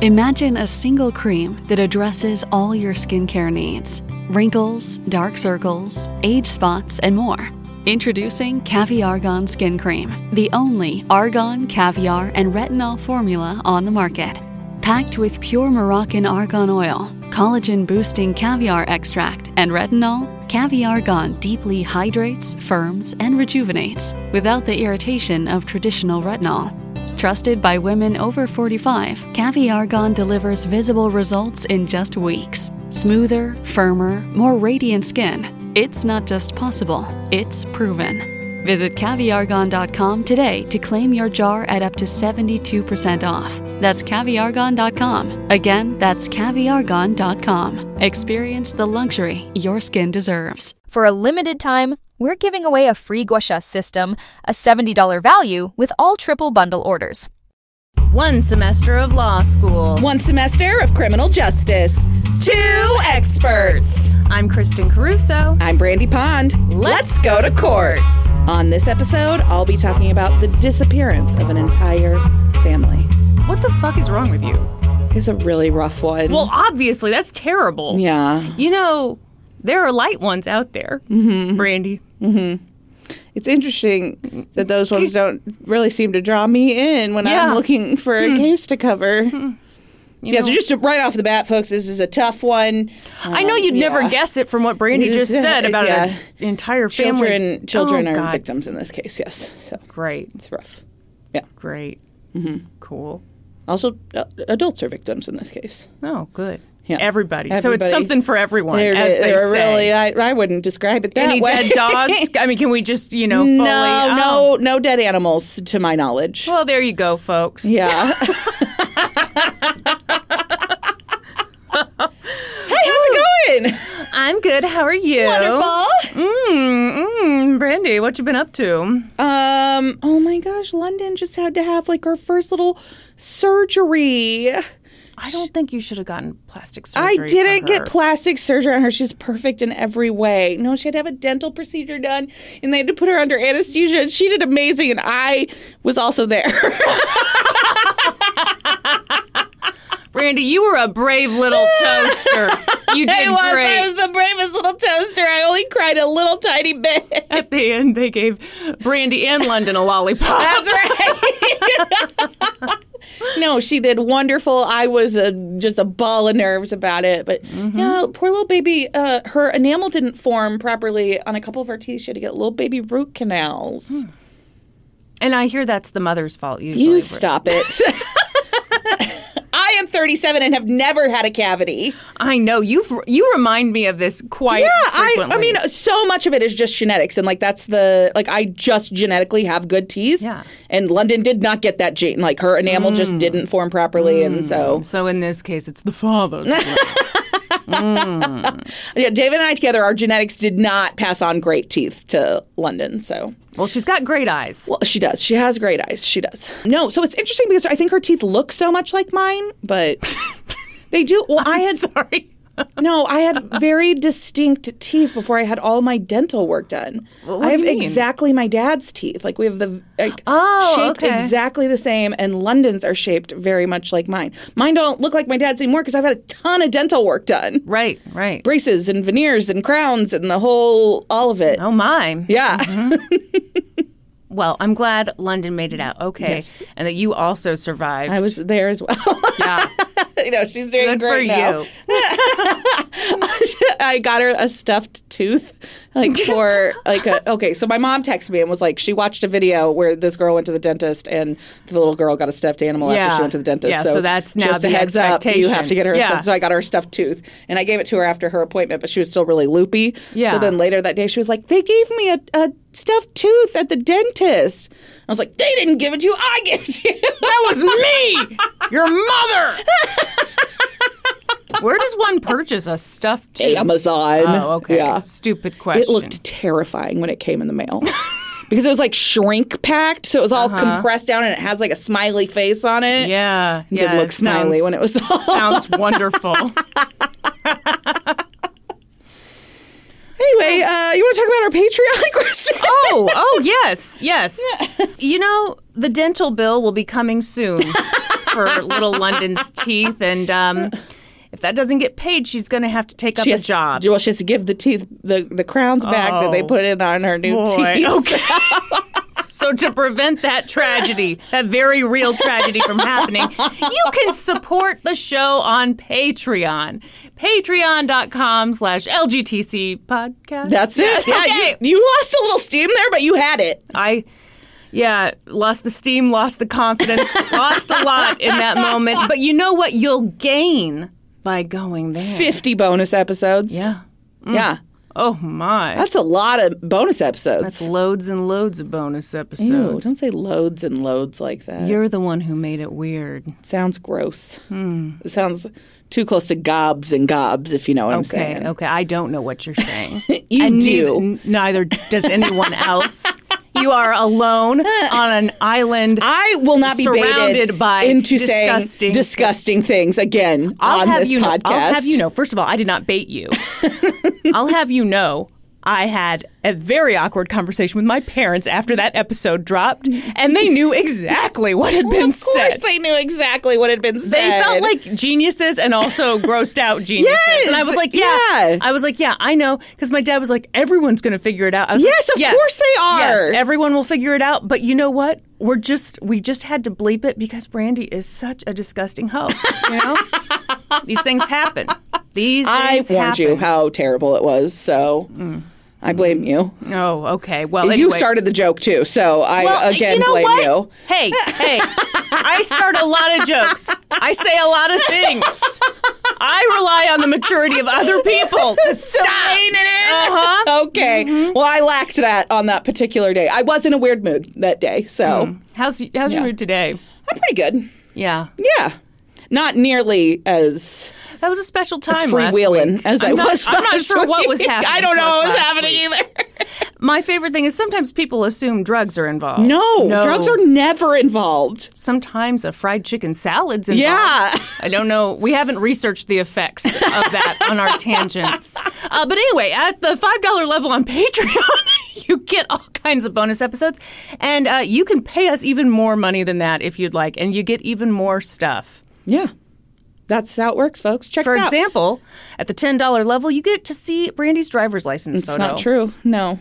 Imagine a single cream that addresses all your skincare needs. Wrinkles, dark circles, age spots, and more. Introducing Caviargon Skin Cream, the only argan, caviar, and retinol formula on the market. Packed with pure Moroccan argan oil, collagen-boosting caviar extract, and retinol, Caviargon deeply hydrates, firms, and rejuvenates without the irritation of traditional retinol. Trusted by women over 45, Caviargon delivers visible results in just weeks. Smoother, firmer, more radiant skin. It's not just possible, it's proven. Visit Caviargon.com today to claim your jar at up to 72% off. That's Caviargon.com. Again, that's Caviargon.com. Experience the luxury your skin deserves. For a limited time, we're giving away a free Gua Sha system, a $70 value with all triple bundle orders. 1 semester of law school. 1 semester of criminal justice. 2 experts. I'm Kristen Caruso. I'm Brandy Pond. Let's go to court. On this episode, I'll be talking about the disappearance of an entire family. What the fuck is wrong with you? It's a really rough one. Well, obviously, that's terrible. Yeah. You know, there are light ones out there, Brandy. Mm-hmm. It's interesting that those ones don't really seem to draw me in when I'm looking for a case to cover. So just right off the bat, folks, this is a tough one. I know you'd never guess it from what Brandy just said about an entire family. Children are victims in this case, yes. So great. It's rough. Yeah. Great. Mm-hmm. Cool. Also, adults are victims in this case. Oh, good. Yeah. Everybody. So it's something for everyone, as they say. Really, I wouldn't describe it that way. Any dead dogs? I mean, can we just, fully... No dead animals, to my knowledge. Well, there you go, folks. Yeah. Hey, how's it going? I'm good. How are you? Wonderful. Brandy, what you been up to? Oh my gosh, London just had to have her first little surgery. I don't think you should have gotten plastic surgery. I didn't get plastic surgery on her. She's perfect in every way. No, she had to have a dental procedure done, and they had to put her under anesthesia, and she did amazing, and I was also there. Brandy, you were a brave little toaster. You did great. I was the bravest little toaster. I only cried a little tiny bit. At the end, they gave Brandy and London a lollipop. That's right. No, she did wonderful. I was just a ball of nerves about it. But, poor little baby, her enamel didn't form properly on a couple of her teeth. She had to get little baby root canals. And I hear that's the mother's fault usually. You stop it. I am 37 and have never had a cavity. I know. You remind me of this quite frequently. I mean, so much of it is just genetics. And, that's I just genetically have good teeth. Yeah. And London did not get that gene. Her enamel just didn't form properly. And so... So in this case, it's the father. Yeah, David and I together, our genetics did not pass on great teeth to London, so... Well, she's got great eyes. Well, she does. She has great eyes. She does. No, so it's interesting because I think her teeth look so much like mine, but they do. Well, Sorry. No, I had very distinct teeth before I had all my dental work done. What I have do you mean? Exactly my dad's teeth. We have the shaped exactly the same, and London's are shaped very much like mine. Mine don't look like my dad's anymore because I've had a ton of dental work done. Right. Braces and veneers and crowns and all of it. Oh, my. Yeah. Mm-hmm. Well, I'm glad London made it out okay, yes. And that you also survived. I was there as well. Yeah. She's doing good great for now. You. I got her a stuffed tooth, so my mom texted me and was like, she watched a video where this girl went to the dentist and the little girl got a stuffed animal after she went to the dentist. Yeah, so that's now just the a heads up, you have to get her a stuffed. So I got her a stuffed tooth, and I gave it to her after her appointment, but she was still really loopy. Yeah. So then later that day, she was like, they gave me a stuffed tooth at the dentist. I was like, they didn't give it to you. I gave it to you. That was me, your mother. Where does one purchase a stuffed tooth? Amazon. Oh, okay. Yeah. Stupid question. It looked terrifying when it came in the mail. Because it was shrink packed, so it was all compressed down and it has a smiley face on it. Yeah. It didn't look smiley when it was all. Sounds wonderful. Anyway, you want to talk about our Patreon, Kristen? Oh, yes. The dental bill will be coming soon. for little London's teeth. And if that doesn't get paid, she's going to have to take up a job. Well, she has to give the teeth, the crowns back that they put in on her new teeth. Okay. So to prevent that tragedy, that very real tragedy from happening, you can support the show on Patreon. Patreon.com/LGTC podcast. That's it. Yeah, okay. You lost a little steam there, but you had it. Lost the steam, lost the confidence, lost a lot in that moment. But you know what you'll gain by going there? 50 bonus episodes. Yeah. Yeah. Oh, my. That's a lot of bonus episodes. That's loads and loads of bonus episodes. Ew, don't say loads and loads like that. You're the one who made it weird. Sounds gross. It sounds too close to gobs and gobs, if you know what I'm saying. Okay, I don't know what you're saying. You and do. Neither does anyone else. You are alone on an island. I will not be surrounded by into saying disgusting things again on this podcast. I'll have you know, first of all, I did not bait you. I'll have you know, I had a very awkward conversation with my parents after that episode dropped, and they knew exactly what had been said. Of course they knew exactly what had been said. They felt like geniuses and also grossed out geniuses. Yes, and I was like, yeah. I know. Because my dad was like, everyone's going to figure it out. I was yes, like, of course they are. Yes, everyone will figure it out. But you know what? We just had to bleep it because Brandy is such a disgusting hoe. You know? These things happen. I warned you how terrible it was, so I blame you. Oh, okay. Well, anyway. You started the joke, too, so I blame you. Hey, I start a lot of jokes. I say a lot of things. I rely on the maturity of other people to stop. Rein it in. Okay. Mm-hmm. Well, I lacked that on that particular day. I was in a weird mood that day, so. How's your mood today? I'm pretty good. Yeah. Yeah. Not nearly as that was a special time freewheeling as I was. I'm not sure what was happening. I don't know what was happening either. My favorite thing is sometimes people assume drugs are involved. No, drugs are never involved. Sometimes a fried chicken salad's involved. Yeah. I don't know. We haven't researched the effects of that on our tangents. But anyway, at the $5 level on Patreon, you get all kinds of bonus episodes. And you can pay us even more money than that if you'd like. And you get even more stuff. Yeah. That's how it works, folks. Check us out. For example, at the $10 level, you get to see Brandy's driver's license photo. It's not true. No.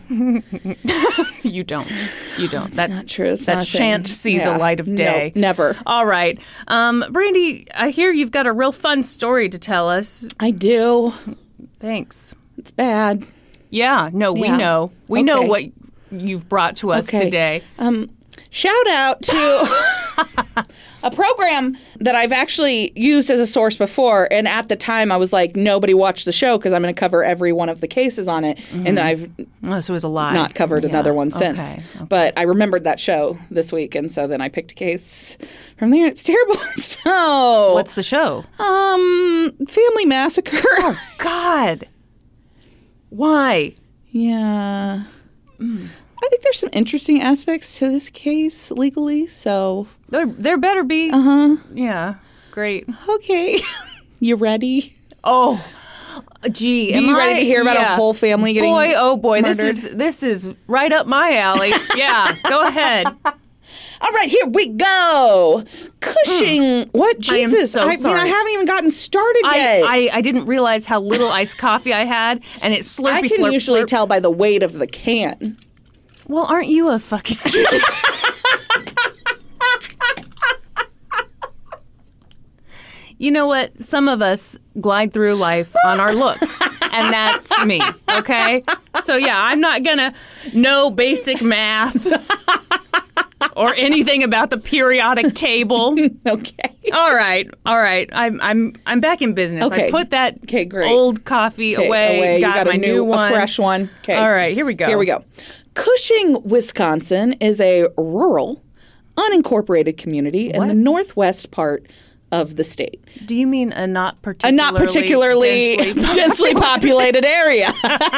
You don't. That's not true. That shan't see the light of day. No, never. All right. Brandy, I hear you've got a real fun story to tell us. I do. Thanks. It's bad. Yeah. No, we know. We know what you've brought to us today. Shout out to a program that I've actually used as a source before. And at the time, I was like, nobody watched the show because I'm going to cover every one of the cases on it. Mm-hmm. And then I've so it was a lot. Not covered another one since. Okay. But I remembered that show this week. And so then I picked a case from there. It's terrible. So what's the show? Family Massacre. Oh, God. Why? Yeah. I think there's some interesting aspects to this case legally, so... There better be. Uh-huh. Yeah. Great. Okay. You ready? Oh, gee. Are you ready to hear about a whole family getting murdered? Oh, boy. Murdered? This is right up my alley. Yeah. Go ahead. All right, here we go. Cushing. What? Jesus. I am so sorry. I haven't even gotten started yet. I didn't realize how little iced coffee I had, and it slurpy I can usually tell by the weight of the can. Well, aren't you a fucking genius? You know what? Some of us glide through life on our looks, and that's me, okay? So, yeah, I'm not going to know basic math or anything about the periodic table. Okay. All right. I'm back in business. Okay. I put that great. old coffee away. Got my new one. A fresh one. Okay. All right, here we go. Cushing, Wisconsin is a rural, unincorporated community in the northwest part of the state. Do you mean a not particularly densely populated area?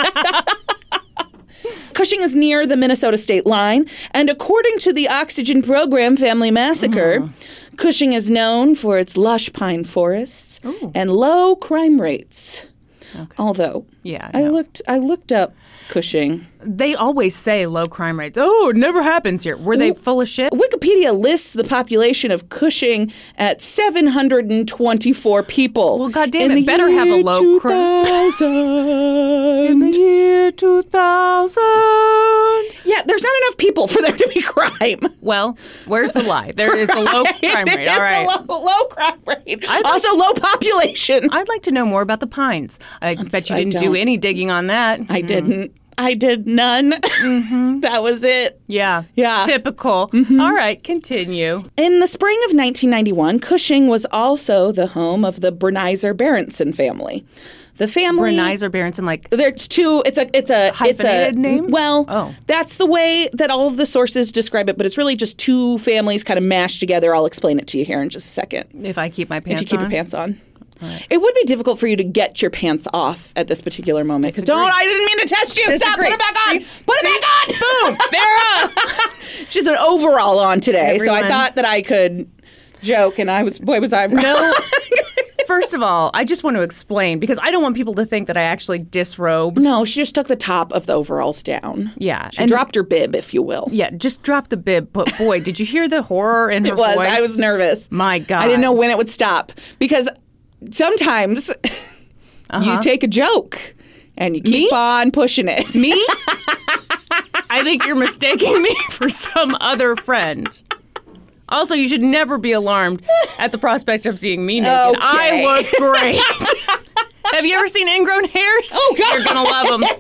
Cushing is near the Minnesota state line, and according to the Oxygen Program Family Massacre, Cushing is known for its lush pine forests and low crime rates. Although, yeah, I looked up Cushing. They always say low crime rates. Oh, it never happens here. Were they full of shit? Wikipedia lists the population of Cushing at 724 people. Well, goddamn it, better have a low crime. In the year 2000. Yeah, there's not enough people for there to be crime. Well, where's the lie? There is a low crime rate. All right. It's a low crime rate. Also, low population. I'd like to know more about the Pines. I bet you didn't do any digging on that. I didn't. I did none. That was it. Yeah. Yeah. Typical. All right, continue. In the spring of 1991, Cushing was also the home of the Brenizer Berenson family. The family Brenizer Berenson, like there's two. It's a hyphenated name. Well, that's the way that all of the sources describe it, but it's really just two families kind of mashed together. I'll explain it to you here in just a second. If I keep my pants on. If you keep your pants on. Right. It would be difficult for you to get your pants off at this particular moment. I didn't mean to test you. Disagree. Stop. Put it back on. Put it back on. Boom. They're off. She's an overall on today, so I thought that I could joke, and was I wrong? No. First of all, I just want to explain, because I don't want people to think that I actually disrobe. No, she just took the top of the overalls down. Yeah. She dropped her bib, if you will. Yeah, just drop the bib. But boy, did you hear the horror in her voice? I was nervous. My God. I didn't know when it would stop. Because sometimes you take a joke and you keep on pushing it. Me? I think you're mistaking me for some other friend. Also, you should never be alarmed at the prospect of seeing me naked. Okay. I look great. Have you ever seen ingrown hairs? Oh, God. You're going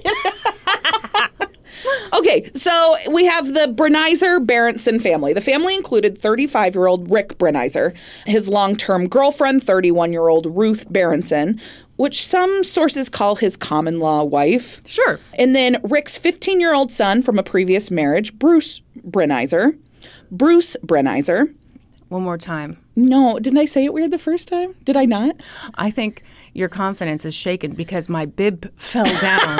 to love them. Okay, so we have the Brenizer Berenson family. The family included 35-year-old Rick Brenizer, his long-term girlfriend, 31-year-old Ruth Berenson, which some sources call his common-law wife. Sure. And then Rick's 15-year-old son from a previous marriage, Bruce Brenizer. One more time. No, didn't I say it weird the first time? Did I not? I think your confidence is shaken because my bib fell down.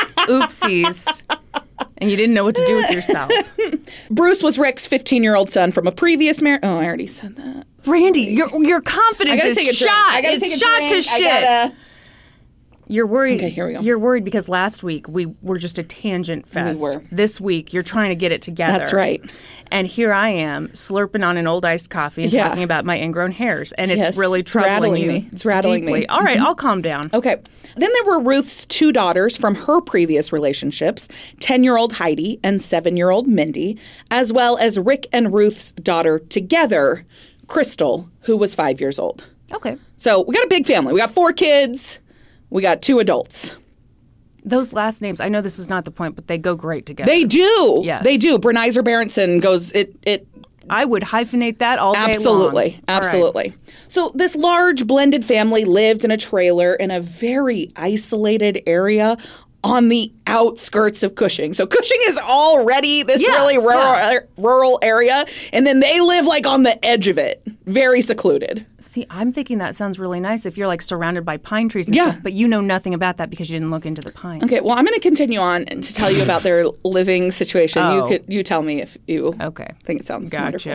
Oopsies. And you didn't know what to do with yourself. Bruce was Rick's 15-year-old son from a previous marriage. Oh, I already said that. Brandy, your confidence is shot. It's shot to shit. You're worried. Okay, here we go. You're worried because last week we were just a tangent fest. We were. This week you're trying to get it together. That's right. And here I am slurping on an old iced coffee and talking about my ingrown hairs, and it's really troubling you. Me. It's rattling deeply. me. All right, I'll calm down. Okay. Then there were Ruth's two daughters from her previous relationships, 10-year-old Heidi and 7-year-old Mindy, as well as Rick and Ruth's daughter together, Crystal, who was 5 years old. Okay. So we got a big family. We got 4 kids. We got 2 adults. Those last names, I know this is not the point, but they go great together. They do. Yes. They do. Brenizer Berenson goes, I would hyphenate that all day long. Absolutely. Right. So this large blended family lived in a trailer in a very isolated area on the outskirts of Cushing. So Cushing is already this really rural area, and then they live like on the edge of it, very secluded. See, I'm thinking that sounds really nice if you're like surrounded by pine trees and stuff, but you know nothing about that because you didn't look into the pines. Okay, well, I'm going to continue on and to tell you about their living situation. You tell me if you think it sounds wonderful.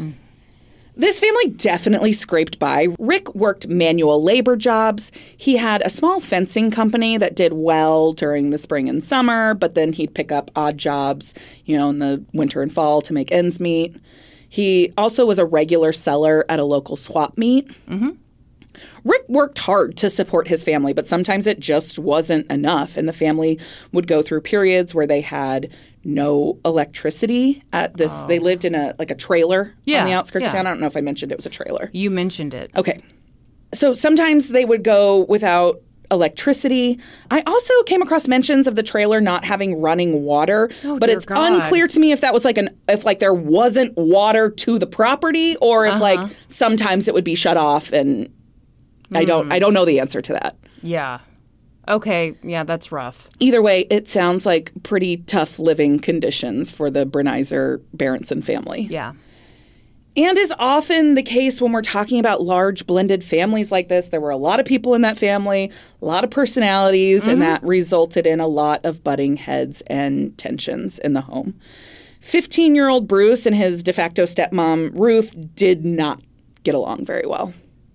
This family definitely scraped by. Rick worked manual labor jobs. He had a small fencing company that did well during the spring and summer, but then he'd pick up odd jobs, in the winter and fall to make ends meet. He also was a regular seller at a local swap meet. Mm-hmm. Rick worked hard to support his family, but sometimes it just wasn't enough, and the family would go through periods where they had no electricity at this. They lived in a trailer on the outskirts of town. I don't know if I mentioned it was a trailer. You mentioned it. Okay. So sometimes they would go without electricity. I also came across mentions of the trailer not having running water, but it's unclear to me if that was if there wasn't water to the property, or if sometimes it would be shut off, and I don't know the answer to that. Yeah. Okay, yeah, that's rough. Either way, it sounds like pretty tough living conditions for the Brenizer Berenson family. Yeah. And is often the case when we're talking about large blended families like this, there were a lot of people in that family, a lot of personalities, and that resulted in a lot of butting heads and tensions in the home. 15-year-old Bruce and his de facto stepmom, Ruth, did not get along very well.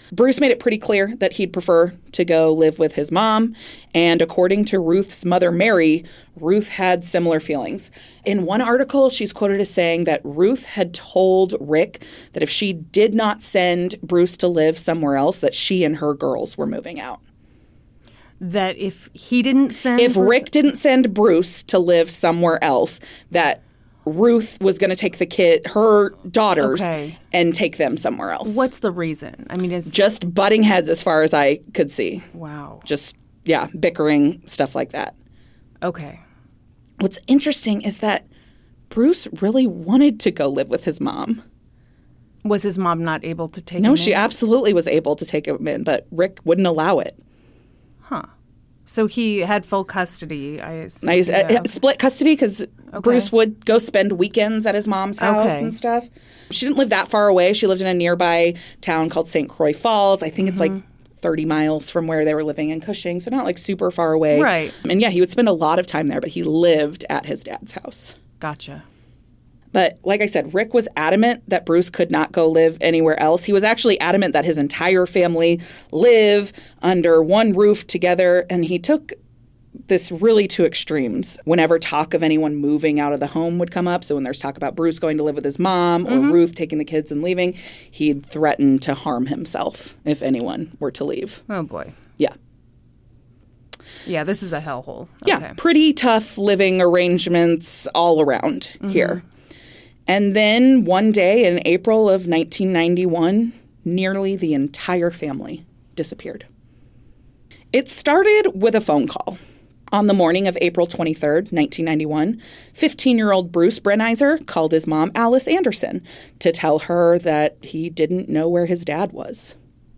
Bruce made it pretty clear that he'd prefer to go live with his mom. And according to Ruth's mother, Mary, Ruth had similar feelings. In one article, she's quoted as saying that Ruth had told Rick that if she did not send Bruce to live somewhere else, that she and her girls were moving out. That if he didn't send... If Rick didn't send Bruce to live somewhere else, that Ruth was going to take her daughters, and take them somewhere else. What's the reason? I mean, is... Just butting heads as far as I could see. Wow. Just, bickering, stuff like that. Okay. What's interesting is that Bruce really wanted to go live with his mom. Was his mom not able to take him in? No, she absolutely was able to take him in, but Rick wouldn't allow it. Huh. So he had full custody, I assume. Split custody because Bruce would go spend weekends at his mom's house and stuff. She didn't live that far away. She lived in a nearby town called St. Croix Falls. I think it's like 30 miles from where they were living in Cushing, so not like super far away. Right. And he would spend a lot of time there, but he lived at his dad's house. Gotcha. But like I said, Rick was adamant that Bruce could not go live anywhere else. He was actually adamant that his entire family live under one roof together, and he took this really to extremes. Whenever talk of anyone moving out of the home would come up, so when there's talk about Bruce going to live with his mom or Ruth taking the kids and leaving, he'd threaten to harm himself if anyone were to leave. Oh, boy. Yeah. Yeah, this is a hellhole. Yeah, pretty tough living arrangements all around here. And then one day in April of 1991, nearly the entire family disappeared. It started with a phone call. On the morning of April 23rd, 1991, 15-year-old Bruce Brenizer called his mom, Alice Anderson, to tell her that he didn't know where his dad was.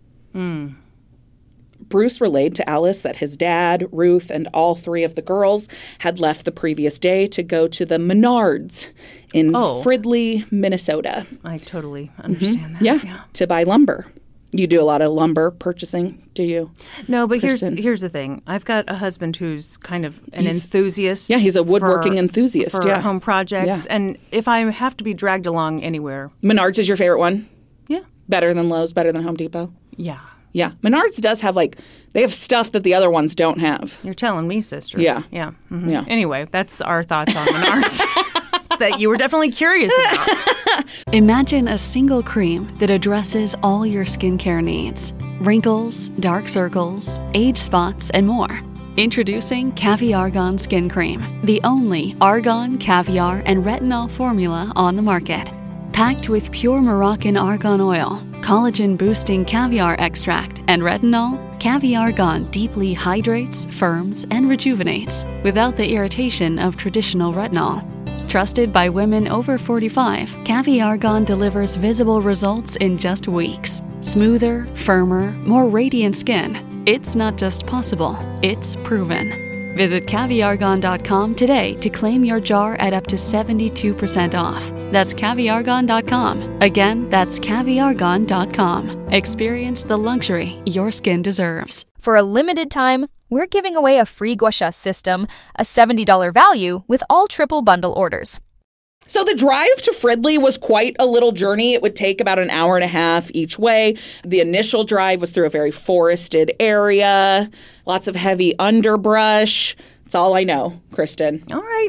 Bruce relayed to Alice that his dad, Ruth, and all three of the girls had left the previous day to go to the Menards in Fridley, Minnesota. I totally understand that. Yeah, to buy lumber. You do a lot of lumber purchasing, do you? No, but here's the thing. I've got a husband who's kind of an enthusiast. Yeah, he's a woodworking enthusiast. For home projects. Yeah. And if I have to be dragged along anywhere. Menards is your favorite one? Yeah. Better than Lowe's, better than Home Depot? Yeah. Yeah. Menards does have they have stuff that the other ones don't have. You're telling me, sister. Yeah. Yeah. Yeah. Anyway, that's our thoughts on Menards that you were definitely curious about. Imagine a single cream that addresses all your skincare needs. Wrinkles, dark circles, age spots, and more. Introducing Caviar Argan Skin Cream, the only argan, caviar, and retinol formula on the market. Packed with pure Moroccan argan oil, collagen-boosting caviar extract, and retinol, Caviar Argan deeply hydrates, firms, and rejuvenates without the irritation of traditional retinol. Trusted by women over 45, Caviar Argan delivers visible results in just weeks. Smoother, firmer, more radiant skin. It's not just possible, it's proven. Visit caviargon.com today to claim your jar at up to 72% off. That's caviargon.com. Again, that's caviargon.com. Experience the luxury your skin deserves. For a limited time, we're giving away a free gua sha system, a $70 value with all triple bundle orders. So the drive to Fridley was quite a little journey. It would take about an hour and a half each way. The initial drive was through a very forested area, lots of heavy underbrush. That's all I know, Kristen. All right.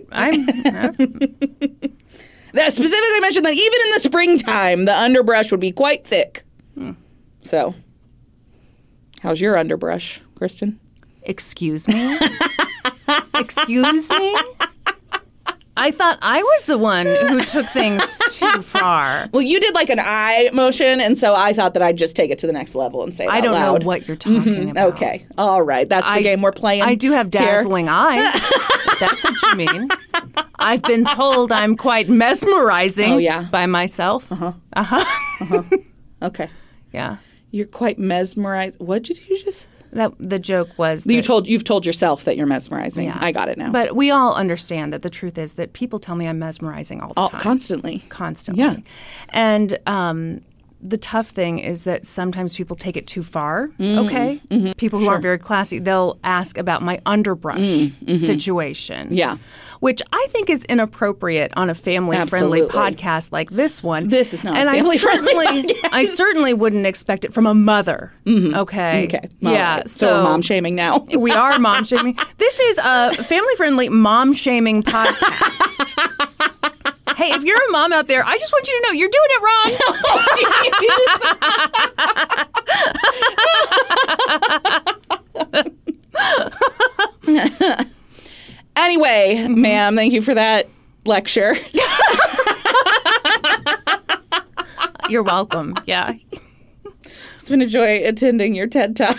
That specifically mentioned that even in the springtime, the underbrush would be quite thick. So, how's your underbrush, Kristen? Excuse me? Excuse me? I thought I was the one who took things too far. Well, you did an eye motion, and so I thought that I'd just take it to the next level and say it out loud. I don't know what you're talking about. Okay. All right. That's the game we're playing. I do have dazzling eyes. That's what you mean. I've been told I'm quite mesmerizing by myself. Okay. Yeah. You're quite mesmerized. What did you just... The joke was you've told yourself that you're mesmerizing. Yeah. I got it now. But we all understand that the truth is that people tell me I'm mesmerizing all the time. Constantly. Yeah. And the tough thing is that sometimes people take it too far, okay? People who aren't very classy, they'll ask about my underbrush situation. Yeah. Which I think is inappropriate on a family-friendly podcast like this one. This is not a family-friendly podcast. I certainly wouldn't expect it from a mother, okay? Okay. Well, yeah. right. So we're mom-shaming now. We are mom-shaming. This is a family-friendly mom-shaming podcast. Hey, if you're a mom out there, I just want you to know you're doing it wrong. Anyway, ma'am, thank you for that lecture. You're welcome. Yeah. It's been a joy attending your TED Talk.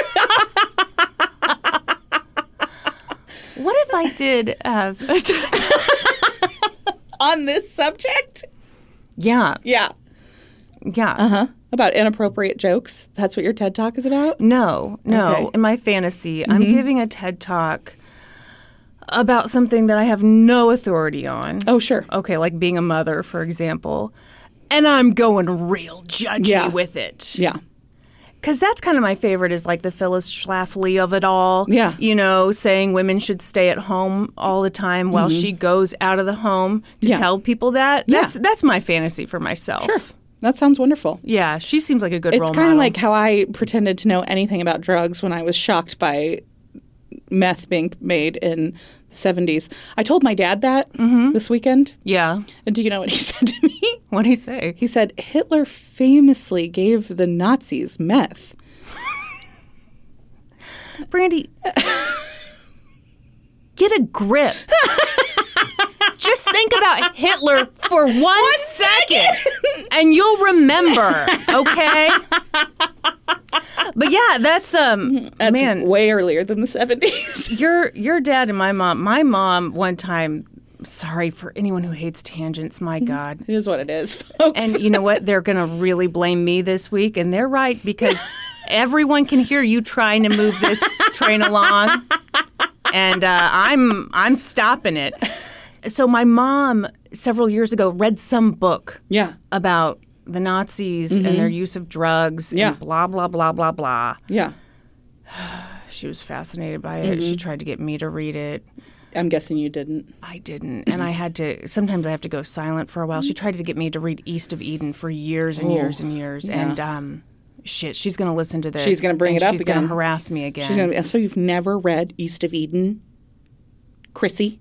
What if I did have a TED Talk? On this subject? Yeah. Yeah. Yeah. Uh-huh. About inappropriate jokes? That's what your TED Talk is about? No. Okay. In my fantasy, I'm giving a TED Talk about something that I have no authority on. Oh, sure. Okay, like being a mother, for example. And I'm going real judgy with it. Yeah. Because that's kind of my favorite is like the Phyllis Schlafly of it all. Yeah. You know, saying women should stay at home all the time while she goes out of the home to tell people that. That's my fantasy for myself. Sure. That sounds wonderful. Yeah, she seems like a good role model. It's kind of like how I pretended to know anything about drugs when I was shocked by meth being made in the 70s. I told my dad that this weekend. Yeah. And do you know what he said to me? What'd he say? He said, Hitler famously gave the Nazis meth. Brandy, get a grip. Just think about Hitler for one second, and you'll remember, okay? But yeah, that's man, way earlier than the 70s. Your dad and my mom one time, sorry for anyone who hates tangents, my God. It is what it is, folks. And you know what? They're going to really blame me this week, and they're right, because everyone can hear you trying to move this train along, and I'm stopping it. So my mom, several years ago, read some book about the Nazis and their use of drugs and blah, blah, blah, blah, blah. Yeah. She was fascinated by it. She tried to get me to read it. I'm guessing you didn't. I didn't. And I had to, sometimes I have to go silent for a while. She tried to get me to read East of Eden for years and years and years. Yeah. And shit, she's going to listen to this. She's going to bring it up again. She's going to harass me again. She's gonna, so you've never read East of Eden, Chrissy?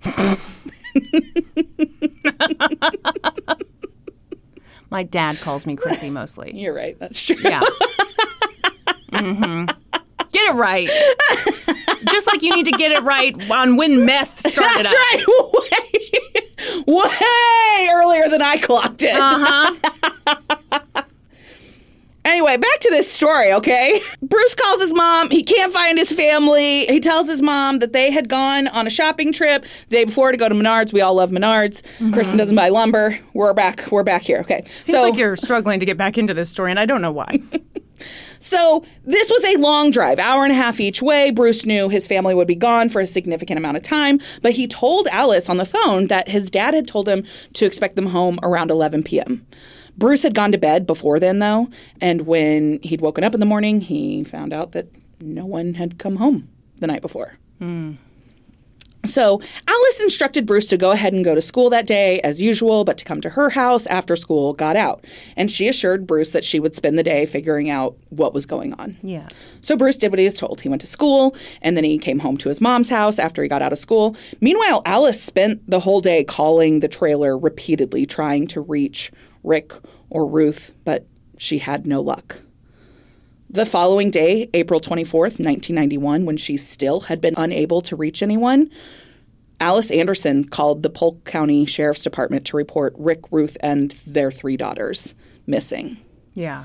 My dad calls me Chrissy mostly. You're right. That's true. Yeah. Get it right. Just like you need to get it right on when meth started. That's right. Way earlier than I clocked it. Anyway, back to this story, okay? Bruce calls his mom. He can't find his family. He tells his mom that they had gone on a shopping trip the day before to go to Menards. We all love Menards. Kristen doesn't buy lumber. We're back here, okay? Seems like you're struggling to get back into this story, and I don't know why. So this was a long drive, hour and a half each way. Bruce knew his family would be gone for a significant amount of time, but he told Alice on the phone that his dad had told him to expect them home around 11 p.m. Bruce had gone to bed before then, though, and when he'd woken up in the morning, he found out that no one had come home the night before. So Alice instructed Bruce to go ahead and go to school that day as usual, but to come to her house after school got out. And she assured Bruce that she would spend the day figuring out what was going on. Yeah. So Bruce did what he was told. He went to school, and then he came home to his mom's house after he got out of school. Meanwhile, Alice spent the whole day calling the trailer repeatedly, trying to reach Rick or Ruth, but she had no luck. The following day, April 24th, 1991, when she still had been unable to reach anyone, Alice Anderson called the Polk County Sheriff's Department to report Rick, Ruth, and their 3 daughters missing. Yeah.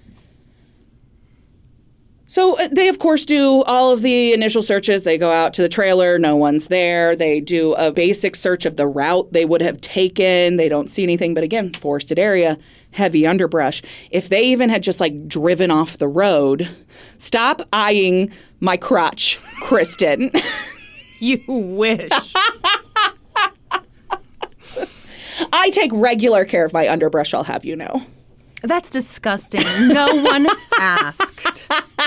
So they, of course, do all of the initial searches. They go out to the trailer. No one's there. They do a basic search of the route they would have taken. They don't see anything. But again, forested area, heavy underbrush. If they even had just driven off the road, stop eyeing my crotch, Kristen. You wish. I take regular care of my underbrush, I'll have you know. That's disgusting. No one asked.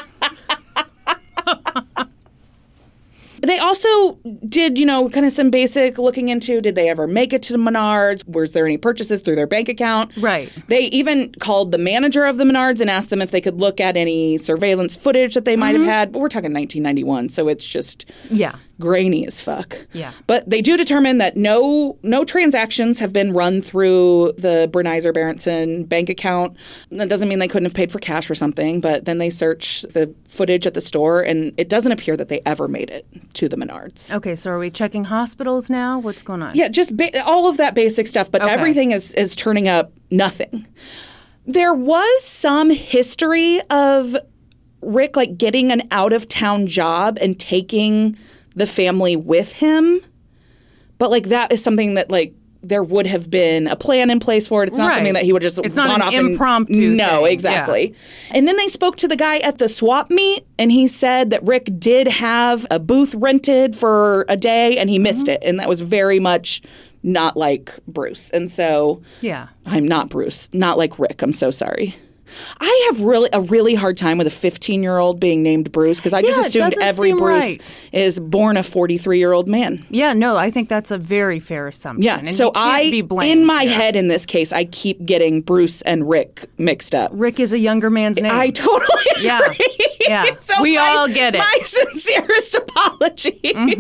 They also did, kind of some basic looking into, did they ever make it to the Menards? Was there any purchases through their bank account? Right. They even called the manager of the Menards and asked them if they could look at any surveillance footage that they might have had. But we're talking 1991, so it's just grainy as fuck. Yeah. But they do determine that no transactions have been run through the Brenizer Berenson bank account. That doesn't mean they couldn't have paid for cash or something, but then they search the footage at the store, and it doesn't appear that they ever made it to the Menards. Okay, so are we checking hospitals now? What's going on? Yeah, just all of that basic stuff, but everything is turning up nothing. There was some history of Rick getting an out-of-town job and taking the family with him, but that is something that there would have been a plan in place for it. It's not something that he would just it's gone not off an impromptu No, thing. exactly. Yeah. And then they spoke to the guy at the swap meet, and he said that Rick did have a booth rented for a day, and he missed it, and that was very much not like Bruce. And so I'm not Bruce, not like Rick. I'm so sorry. I have a really hard time with a 15-year-old being named Bruce because I just assumed every Bruce is born a 43-year-old man. Yeah, no, I think that's a very fair assumption. Yeah, and so in my here. head in this case, I keep getting Bruce and Rick mixed up. Rick is a younger man's name. I totally agree. Yeah, So we all get it. My sincerest apologies.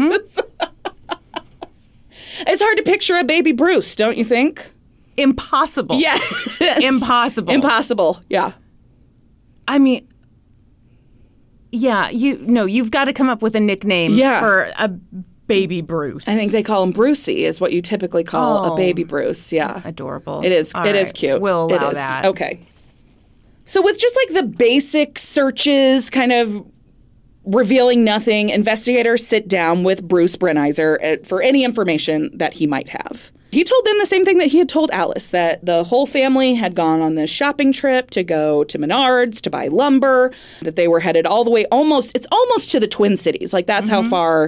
It's hard to picture a baby Bruce, don't you think? Impossible. Yeah. Impossible. Impossible. Yeah. I mean, you've got to come up with a nickname for a baby Bruce. I think they call him Brucey is what you typically call a baby Bruce. Yeah. Adorable. It is. All it right. is cute. We'll allow that. Okay. So with just the basic searches kind of revealing nothing, investigators sit down with Bruce Brenizer for any information that he might have. He told them the same thing that he had told Alice, that the whole family had gone on this shopping trip to go to Menards to buy lumber, that they were headed all the way it's almost to the Twin Cities. That's how far,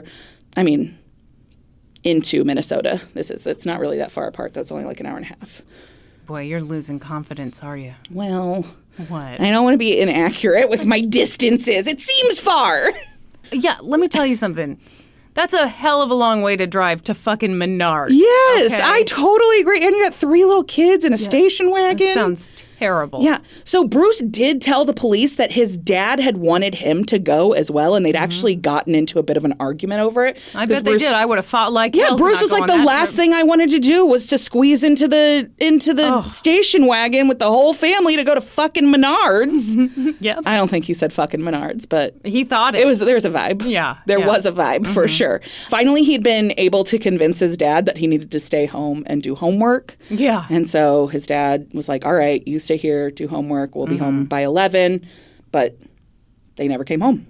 into Minnesota this is. It's not really that far apart. That's only an hour and a half. Boy, you're losing confidence, are you? Well, what? I don't want to be inaccurate with my distances. It seems far. Yeah, let me tell you something. That's a hell of a long way to drive to fucking Menards. Yes, okay? I totally agree. And you got 3 little kids in a station wagon. That sounds terrible. Yeah. So Bruce did tell the police that his dad had wanted him to go as well, and they'd actually gotten into a bit of an argument over it. I bet they did. I would have fought hell. Yeah, Bruce was the last thing I wanted to do was to squeeze into the station wagon with the whole family to go to fucking Menards. Yeah. I don't think he said fucking Menards, but he thought it. There was a vibe. Yeah. There was a vibe for sure. Finally, he'd been able to convince his dad that he needed to stay home and do homework. Yeah. And so his dad was like, all right, you stay here, do homework. We'll be home by 11. But they never came home.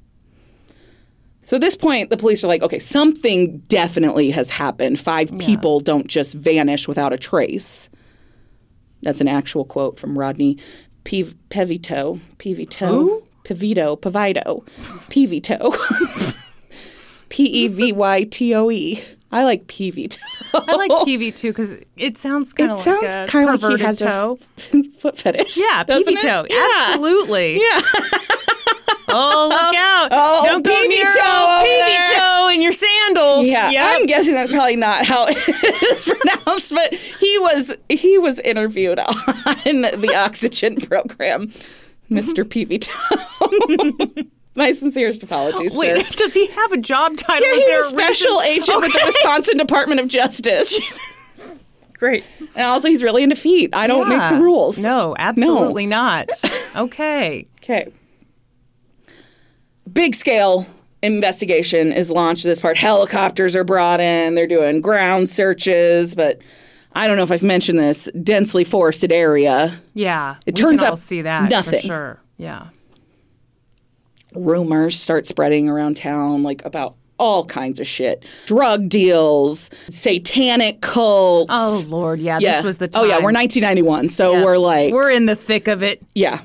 So at this point, the police are like, okay, something definitely has happened. 5 people don't just vanish without a trace. That's an actual quote from Rodney Pevito. Who? Pevito. P-E-V-Y-T-O-E. I like Pevito. I like Peavy too because it sounds kind of like a perverted he has toe. a foot fetish. Yeah, Peavy toe. Yeah. Absolutely. Yeah. Oh, look out. Oh, don't go Peavy near toe over Peavy there. toe in your sandals. Yeah, Yep. I'm guessing that's probably not how it's pronounced, but he was interviewed on the Oxygen program, Mr. Peavy Toe. My sincerest apologies, Wait, sir. does he have a job title? Yeah, Is there he's a special agent with the Wisconsin Department of Justice. Great. And also, he's really into feet. I don't make the rules. No, absolutely not. Okay. Okay. Big scale investigation is launched at this part. Helicopters are brought in. They're doing ground searches, but I don't know if I've mentioned this. Densely forested area. Yeah. It turns we can up all see that nothing. For sure. Yeah. Rumors start spreading around town, about all kinds of shit. Drug deals, satanic cults. Oh, Lord. Yeah. This was the time. Oh, yeah. We're 1991, so we're in the thick of it. Yeah.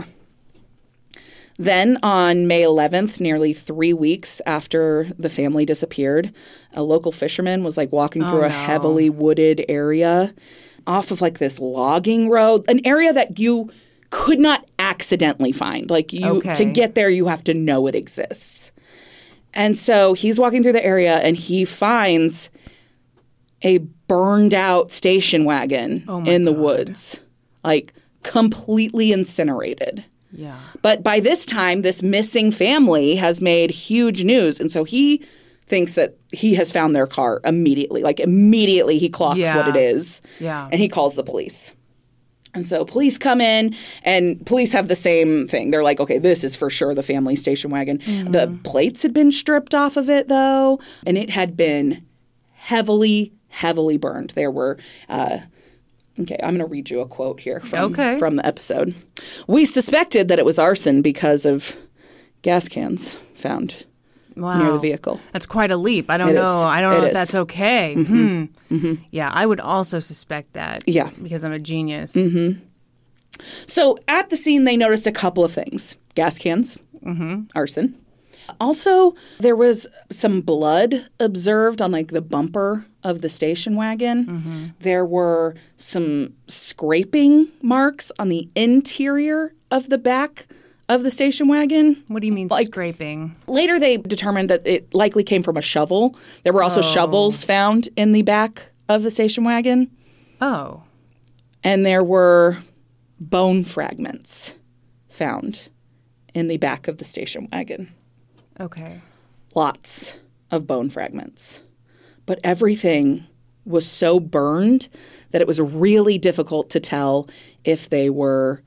Then on May 11th, nearly 3 weeks after the family disappeared, a local fisherman was walking through a heavily wooded area. off of like this logging road, an area that you could not accidentally find. Like to get there, you have to know it exists. And so he's walking through the area and he finds a burned out station wagon in the woods, like completely incinerated. Yeah. But by this time, this missing family has made huge news. And so he thinks that he has found their car immediately. Like immediately he clocks what it is. Yeah. And he calls the police. And so police come in, and police have the same thing. They're like, okay, this is for sure the family station wagon. Mm-hmm. The plates had been stripped off of it, though, and it had been heavily burned. There were okay, I'm going to read you a quote here from the episode. We suspected that it was arson because of gas cans found near the vehicle. That's quite a leap. I don't know. I don't know if that's okay. Mm-hmm. Mm-hmm. Yeah, I would also suspect that. Yeah. Because I'm a genius. Mm-hmm. So at the scene, they noticed a couple of things. Gas cans, arson. Also, there was some blood observed on like the bumper of the station wagon. Mm-hmm. There were some scraping marks on the interior of the back of the station wagon. What do you mean scraping? Later they determined that it likely came from a shovel. There were also shovels found in the back of the station wagon. Oh. And there were bone fragments found in the back of the station wagon. Okay. Lots of bone fragments. But everything was so burned that it was really difficult to tell if they were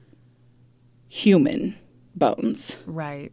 human bones. Right.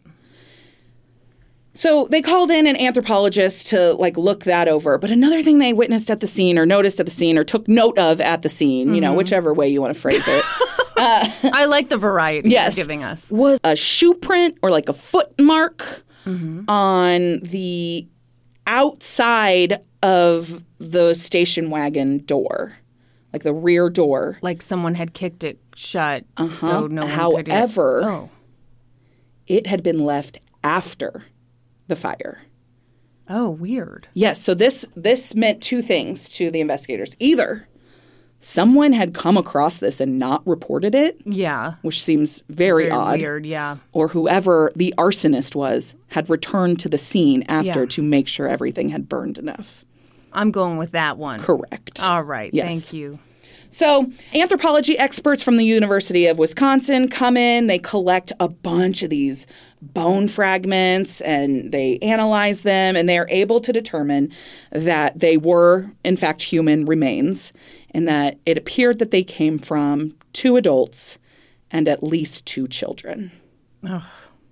So they called in an anthropologist to like look that over. But another thing they witnessed at the scene or noticed at the scene or took note of at the scene, you know, whichever way you want to phrase it. I like the variety you're giving us. Was a shoe print or like a foot mark on the outside of the station wagon door, like the rear door. Like someone had kicked it shut so no one could get it. However, it had been left after the fire. Oh, weird. Yes, so this meant two things to the investigators. Either someone had come across this and not reported it. Yeah. Which seems very odd. Weird, yeah. Or whoever the arsonist was had returned to the scene after to make sure everything had burned enough. I'm going with that one. Correct. All right. Yes. Thank you. So anthropology experts from the University of Wisconsin come in. They collect a bunch of these bone fragments and they analyze them, and they are able to determine that they were, in fact, human remains, and that it appeared that they came from 2 adults and at least 2 children. Ugh.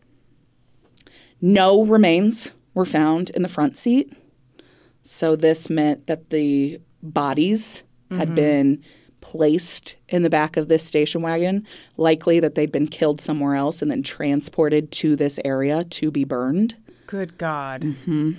No remains were found in the front seat. So this meant that the bodies had been placed in the back of this station wagon, likely that they'd been killed somewhere else and then transported to this area to be burned. Good God. Mm-hmm.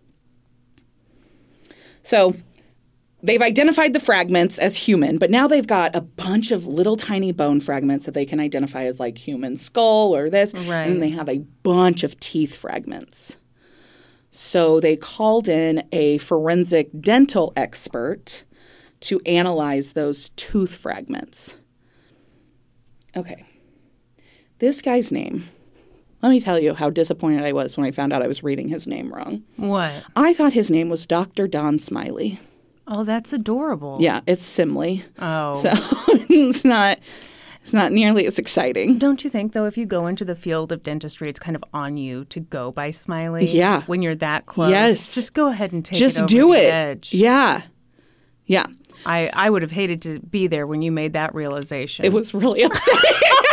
So they've identified the fragments as human, but now they've got a bunch of little tiny bone fragments that they can identify as like human skull or this. Right. And then they have a bunch of teeth fragments. So they called in a forensic dental expert to analyze those tooth fragments. Okay. This guy's name. Let me tell you how disappointed I was when I found out I was reading his name wrong. What? I thought his name was Dr. Don Smiley. Oh, that's adorable. Yeah, it's Simley. Oh. So it's not nearly as exciting. Don't you think, though, if you go into the field of dentistry, it's kind of on you to go by Smiley? Yeah. When you're that close. Yes. Just go ahead and take Just it over do the it. edge. Yeah. Yeah. I would have hated to be there when you made that realization. It was really upsetting.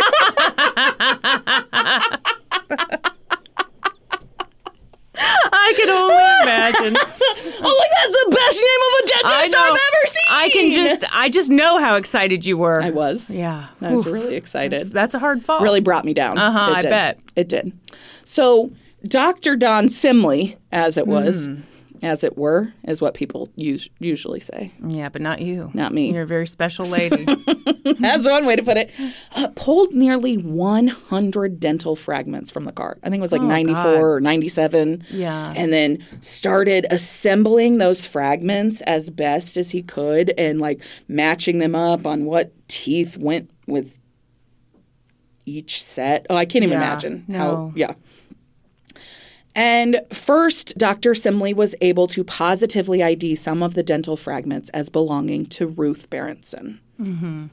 I can only imagine. I was like, that's the best name of a dentist I've ever seen. I just know how excited you were. I was. Yeah. I was really excited. That's a hard fall. Really brought me down. I bet. It did. So Dr. Don Simley, as it was, as it were, is what people usually say. Yeah, but not you. Not me. You're a very special lady. That's one way to put it. Pulled nearly 100 dental fragments from the car. I think it was like 94 God. or 97. Yeah. And then started assembling those fragments as best as he could and like matching them up on what teeth went with each set. Oh, I can't even imagine how. Yeah. And first, Dr. Simley was able to positively ID some of the dental fragments as belonging to Ruth Berenson. Mm-hmm.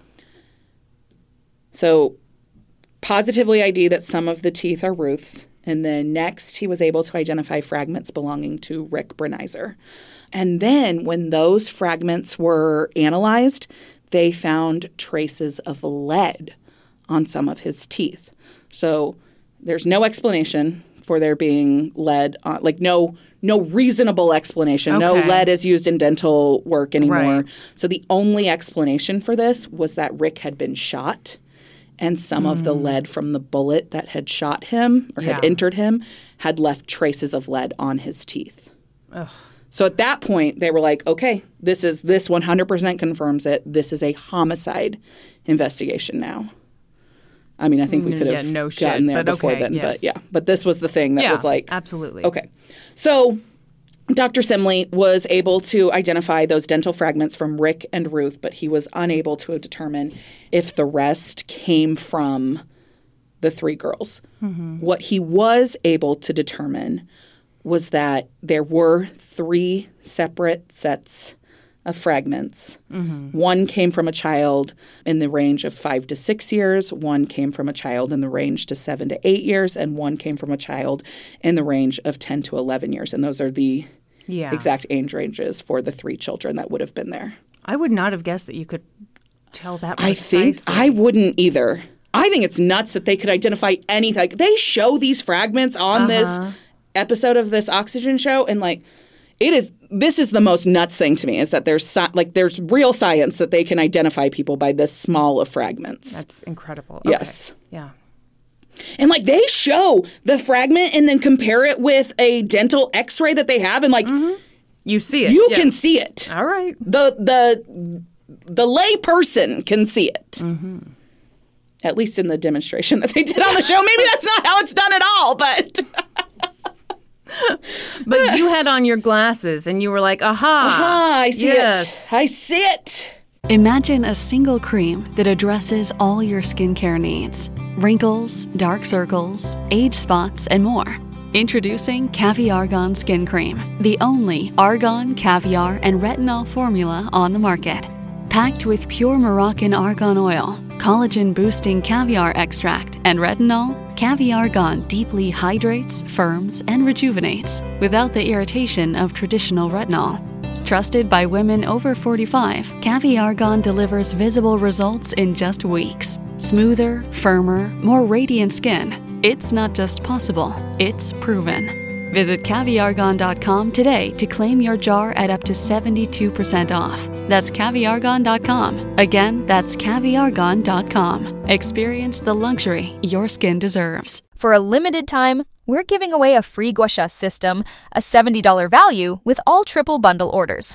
So positively ID that some of the teeth are Ruth's. And then next, he was able to identify fragments belonging to Rick Brenizer. And then when those fragments were analyzed, they found traces of lead on some of his teeth. So there's no explanation for there being lead on, like no reasonable explanation. Okay. No lead is used in dental work anymore. Right. So the only explanation for this was that Rick had been shot and some of the lead from the bullet that had shot him or had entered him had left traces of lead on his teeth. Ugh. So at that point, they were like, okay, this 100% confirms it. This is a homicide investigation now. I mean, I think we could have gotten there before then. Yes. But yeah, but this was the thing that was like. Absolutely. Okay. So Dr. Simley was able to identify those dental fragments from Rick and Ruth, but he was unable to determine if the rest came from the three girls. Mm-hmm. What he was able to determine was that there were 3 separate sets of fragments. Mm-hmm. One came from a child in the range of 5 to 6 years, one came from a child in the range to 7 to 8 years, and one came from a child in the range of 10 to 11 years. And those are the exact age ranges for the 3 children that would have been there. I would not have guessed that you could tell that precisely. I think I wouldn't either. I think it's nuts that they could identify anything. Like, they show these fragments on this episode of this Oxygen show, and like this is the most nuts thing to me is that there's real science that they can identify people by this small of fragments. That's incredible. Okay. Yes. Yeah. And like they show the fragment and then compare it with a dental X-ray that they have, and like you see it. You can see it. All right. The lay person can see it. Mm-hmm. At least in the demonstration that they did on the show. Maybe that's not how it's done at all, but. But you had on your glasses and you were like, aha, I see it. I see it. Imagine a single cream that addresses all your skincare needs. Wrinkles, dark circles, age spots, and more. Introducing Caviargon Skin Cream, the only argan, caviar, and retinol formula on the market. Packed with pure Moroccan argan oil, collagen-boosting caviar extract, and retinol, Caviargon deeply hydrates, firms, and rejuvenates without the irritation of traditional retinol. Trusted by women over 45, Caviargon delivers visible results in just weeks. Smoother, firmer, more radiant skin. It's not just possible, it's proven. Visit Caviargon.com today to claim your jar at up to 72% off. That's Caviargon.com. Again, that's Caviargon.com. Experience the luxury your skin deserves. For a limited time, we're giving away a free gua sha system, a $70 value with all triple bundle orders.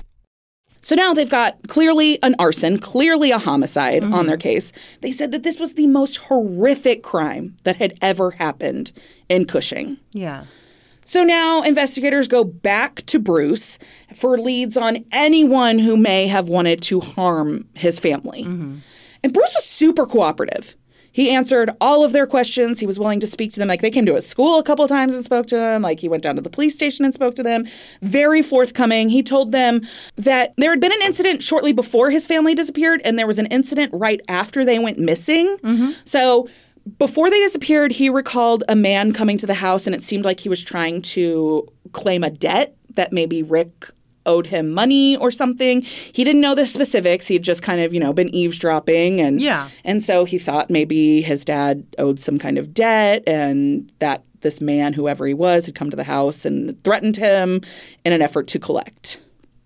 So now they've got clearly an arson, clearly a homicide on their case. They said that this was the most horrific crime that had ever happened in Cushing. Yeah. So now investigators go back to Bruce for leads on anyone who may have wanted to harm his family. Mm-hmm. And Bruce was super cooperative. He answered all of their questions. He was willing to speak to them. Like, they came to his school a couple of times and spoke to them. Like, he went down to the police station and spoke to them. Very forthcoming. He told them that there had been an incident shortly before his family disappeared, and there was an incident right after they went missing. Mm-hmm. So before they disappeared, he recalled a man coming to the house, and it seemed like he was trying to claim a debt that maybe Rick owed him money or something. He didn't know the specifics. He'd just kind of, been eavesdropping. And so he thought maybe his dad owed some kind of debt and that this man, whoever he was, had come to the house and threatened him in an effort to collect.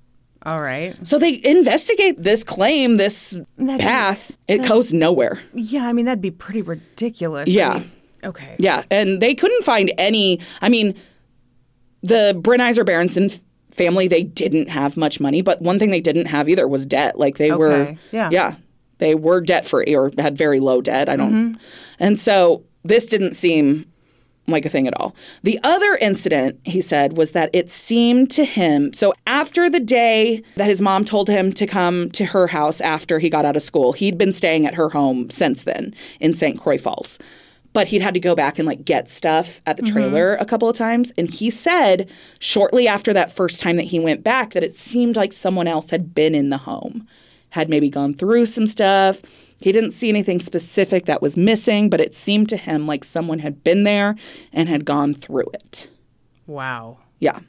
All right. So they investigate this claim, this path. It goes nowhere. Yeah, I mean, that'd be pretty ridiculous. Yeah. Okay. Yeah, and they couldn't find any. I mean, the Brenizer Berenson family, they didn't have much money. But one thing they didn't have either was debt. Like they were, they were debt free or had very low debt. And so this didn't seem like a thing at all. The other incident, he said, was that it seemed to him, so after the day that his mom told him to come to her house after he got out of school, he'd been staying at her home since then in St. Croix Falls. But he'd had to go back and like get stuff at the trailer a couple of times. And he said shortly after that first time that he went back that it seemed like someone else had been in the home, had maybe gone through some stuff. He didn't see anything specific that was missing, but it seemed to him like someone had been there and had gone through it. Wow. Yeah.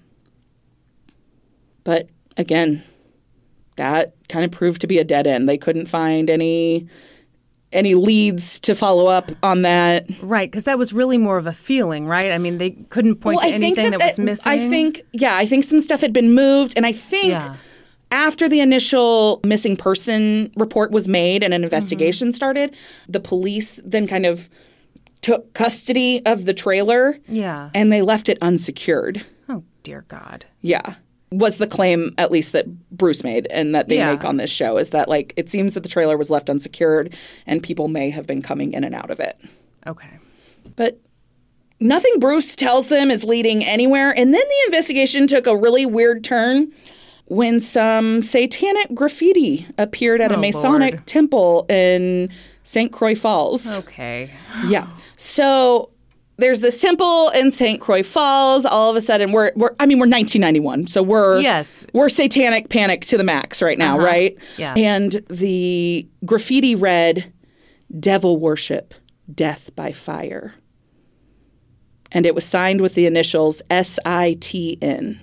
But again, that kind of proved to be a dead end. They couldn't find any leads to follow up on that. Right, because that was really more of a feeling, right? I mean, they couldn't point to anything that was missing. I think some stuff had been moved, and I think after the initial missing person report was made and an investigation started, the police then kind of took custody of the trailer. Yeah. And they left it unsecured. Oh, dear God. Yeah. Was the claim, at least, that Bruce made and that they make on this show, is that, like, it seems that the trailer was left unsecured and people may have been coming in and out of it. Okay. But nothing Bruce tells them is leading anywhere. And then the investigation took a really weird turn when some satanic graffiti appeared at a Masonic temple in St. Croix Falls. Okay. Yeah. So there's this temple in St. Croix Falls. All of a sudden, we're 1991, so we're satanic panic to the max right now, right? Yeah. And the graffiti read, "Devil worship, death by fire," and it was signed with the initials SITN.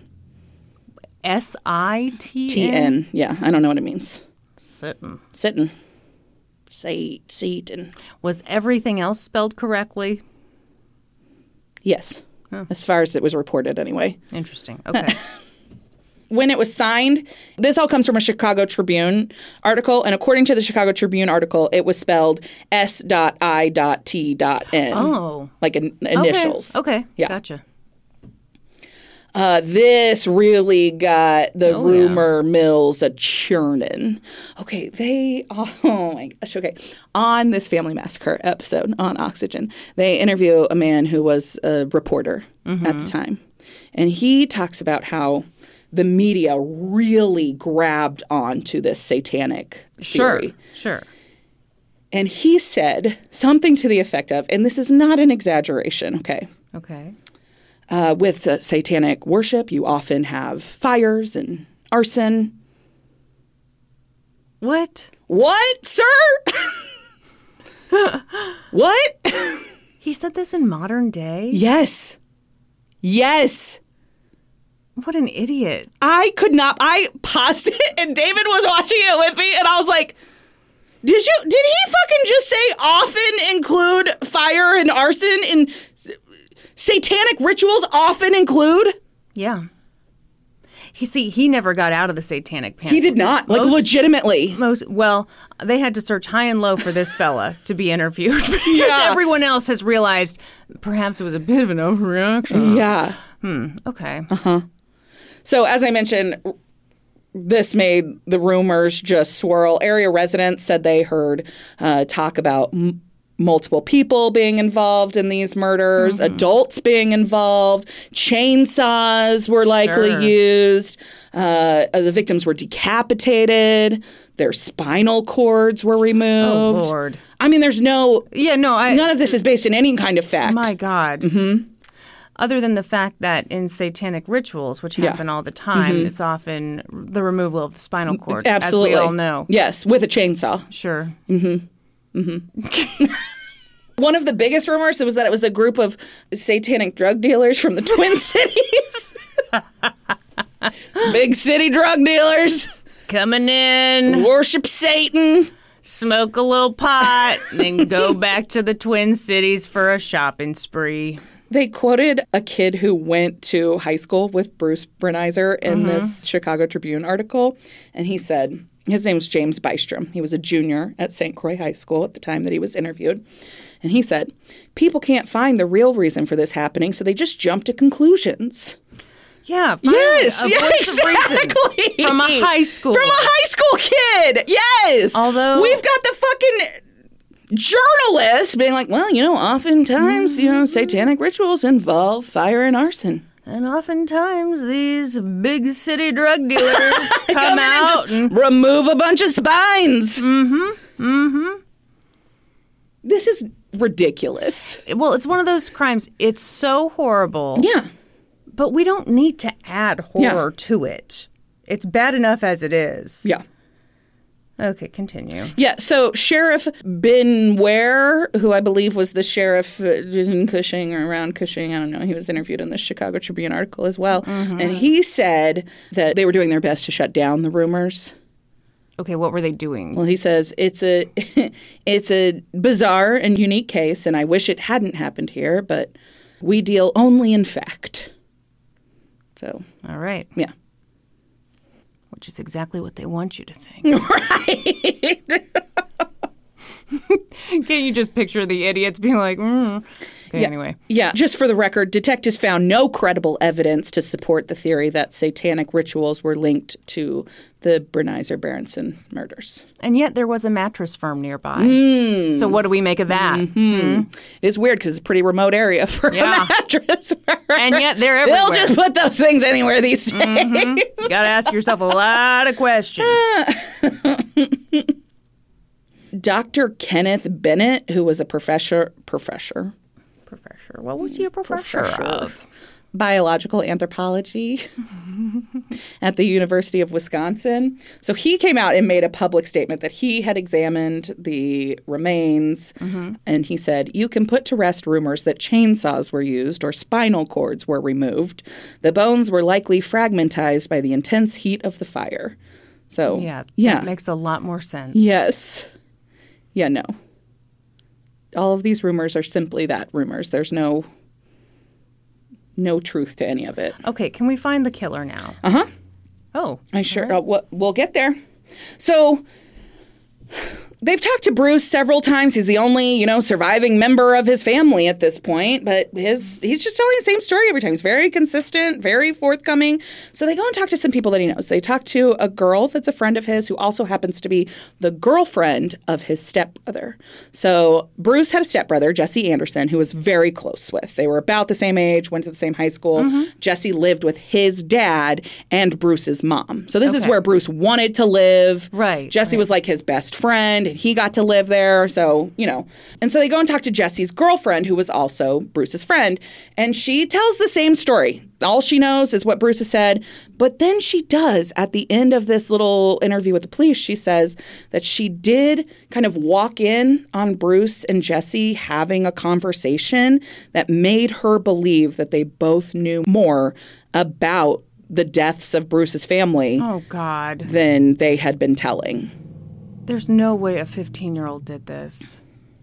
SITN? Yeah, I don't know what it means. Sittin'. Satan. Was everything else spelled correctly? Yes. As far as it was reported anyway. Interesting. Okay. When it was signed, this all comes from a Chicago Tribune article, and according to the Chicago Tribune article, it was spelled S.I.T.N. Oh. Like initials. Okay. Yeah. Gotcha. This really got the rumor mills a churning. Okay, oh my gosh, okay. On this Family Massacre episode on Oxygen, they interview a man who was a reporter at the time. And he talks about how the media really grabbed onto this satanic theory. Sure. And he said something to the effect of, and this is not an exaggeration, okay? Okay. With satanic worship, you often have fires and arson. What? What, sir? What? He said this in modern day? Yes. What an idiot. I paused it and David was watching it with me and I was like, did he fucking just say often include fire and arson in satanic rituals often include? Yeah. He never got out of the satanic panic. He did not. Legitimately. Well, they had to search high and low for this fella to be interviewed because everyone else has realized perhaps it was a bit of an overreaction. Yeah. Okay. Uh-huh. So as I mentioned, this made the rumors just swirl. Area residents said they heard talk about multiple people being involved in these murders, adults being involved, chainsaws were likely used, the victims were decapitated, their spinal cords were removed. Oh, Lord. I mean, there's none of this is based in any kind of fact. My God. Other than the fact that in satanic rituals, which happen all the time, it's often the removal of the spinal cord, Absolutely. as we all know. Yes, with a chainsaw. Sure. One of the biggest rumors was that it was a group of satanic drug dealers from the Twin Cities. Big city drug dealers. Coming in. Worship Satan. Smoke a little pot, then go back to the Twin Cities for a shopping spree. They quoted a kid who went to high school with Bruce Brenizer in this Chicago Tribune article, and he said, his name was James Bystrom. He was a junior at St. Croix High School at the time that he was interviewed. And he said, people can't find the real reason for this happening, so they just jump to conclusions. Yeah. Finally, exactly. From a high school. From a high school kid. Yes. Although we've got the fucking journalist being like, well, oftentimes, satanic rituals involve fire and arson. And oftentimes these big city drug dealers come out and remove a bunch of spines. This is ridiculous. Well, it's one of those crimes. It's so horrible. Yeah. But we don't need to add horror to it. It's bad enough as it is. Yeah. Okay, continue. Yeah, so Sheriff Ben Ware, who I believe was the sheriff in Cushing or around Cushing, I don't know, he was interviewed in the Chicago Tribune article as well, and he said that they were doing their best to shut down the rumors. Okay, what were they doing? Well, he says it's a bizarre and unique case, and I wish it hadn't happened here, but we deal only in fact. So. All right. Yeah. Which is exactly what they want you to think. Right. Can't you just picture the idiots being like, Okay, anyway. Yeah, just for the record, detectives found no credible evidence to support the theory that satanic rituals were linked to the Brenizer Berenson murders. And yet there was a mattress firm nearby. So what do we make of that? It is weird because it's a pretty remote area for a mattress firm. And yet they're everywhere. They'll just put those things anywhere these days. You got to ask yourself a lot of questions. Dr. Kenneth Bennett, who was a professor. What was he a professor of? Biological anthropology at the University of Wisconsin. So he came out and made a public statement that he had examined the remains, and he said, you can put to rest rumors that chainsaws were used or spinal cords were removed. The bones were likely fragmentized by the intense heat of the fire. So, that makes a lot more sense. Yes. Yeah, no. All of these rumors are simply that, rumors. There's no truth to any of it. Okay, can we find the killer now? Oh. We'll get there. So they've talked to Bruce several times. He's the only, surviving member of his family at this point, but he's just telling the same story every time. He's very consistent, very forthcoming. So they go and talk to some people that he knows. They talk to a girl that's a friend of his who also happens to be the girlfriend of his stepbrother. So Bruce had a stepbrother, Jesse Anderson, who was very close with. They were about the same age, went to the same high school. Jesse lived with his dad and Bruce's mom. So this is where Bruce wanted to live. Right. Jesse was like his best friend, and he got to live there. So, And so they go and talk to Jesse's girlfriend, who was also Bruce's friend, and she tells the same story. All she knows is what Bruce has said. But then she does, at the end of this little interview with the police, she says that she did kind of walk in on Bruce and Jesse having a conversation that made her believe that they both knew more about the deaths of Bruce's family than they had been telling. There's no way a 15-year-old did this.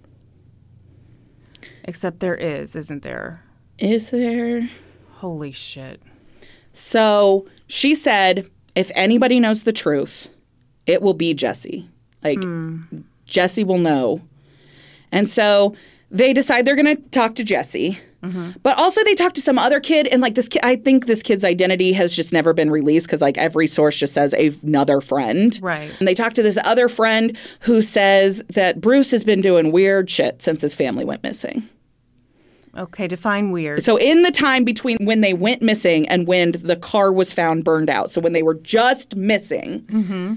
Except there is, isn't there? Is there? Holy shit. So she said, if anybody knows the truth, it will be Jesse. Jesse will know. And so they decide they're going to talk to Jesse. But also they talk to some other kid, and this kid, I think this kid's identity has just never been released because every source just says another friend. Right. And they talk to this other friend who says that Bruce has been doing weird shit since his family went missing. Okay, define weird. So in the time between when they went missing and when the car was found burned out, so when they were just missing,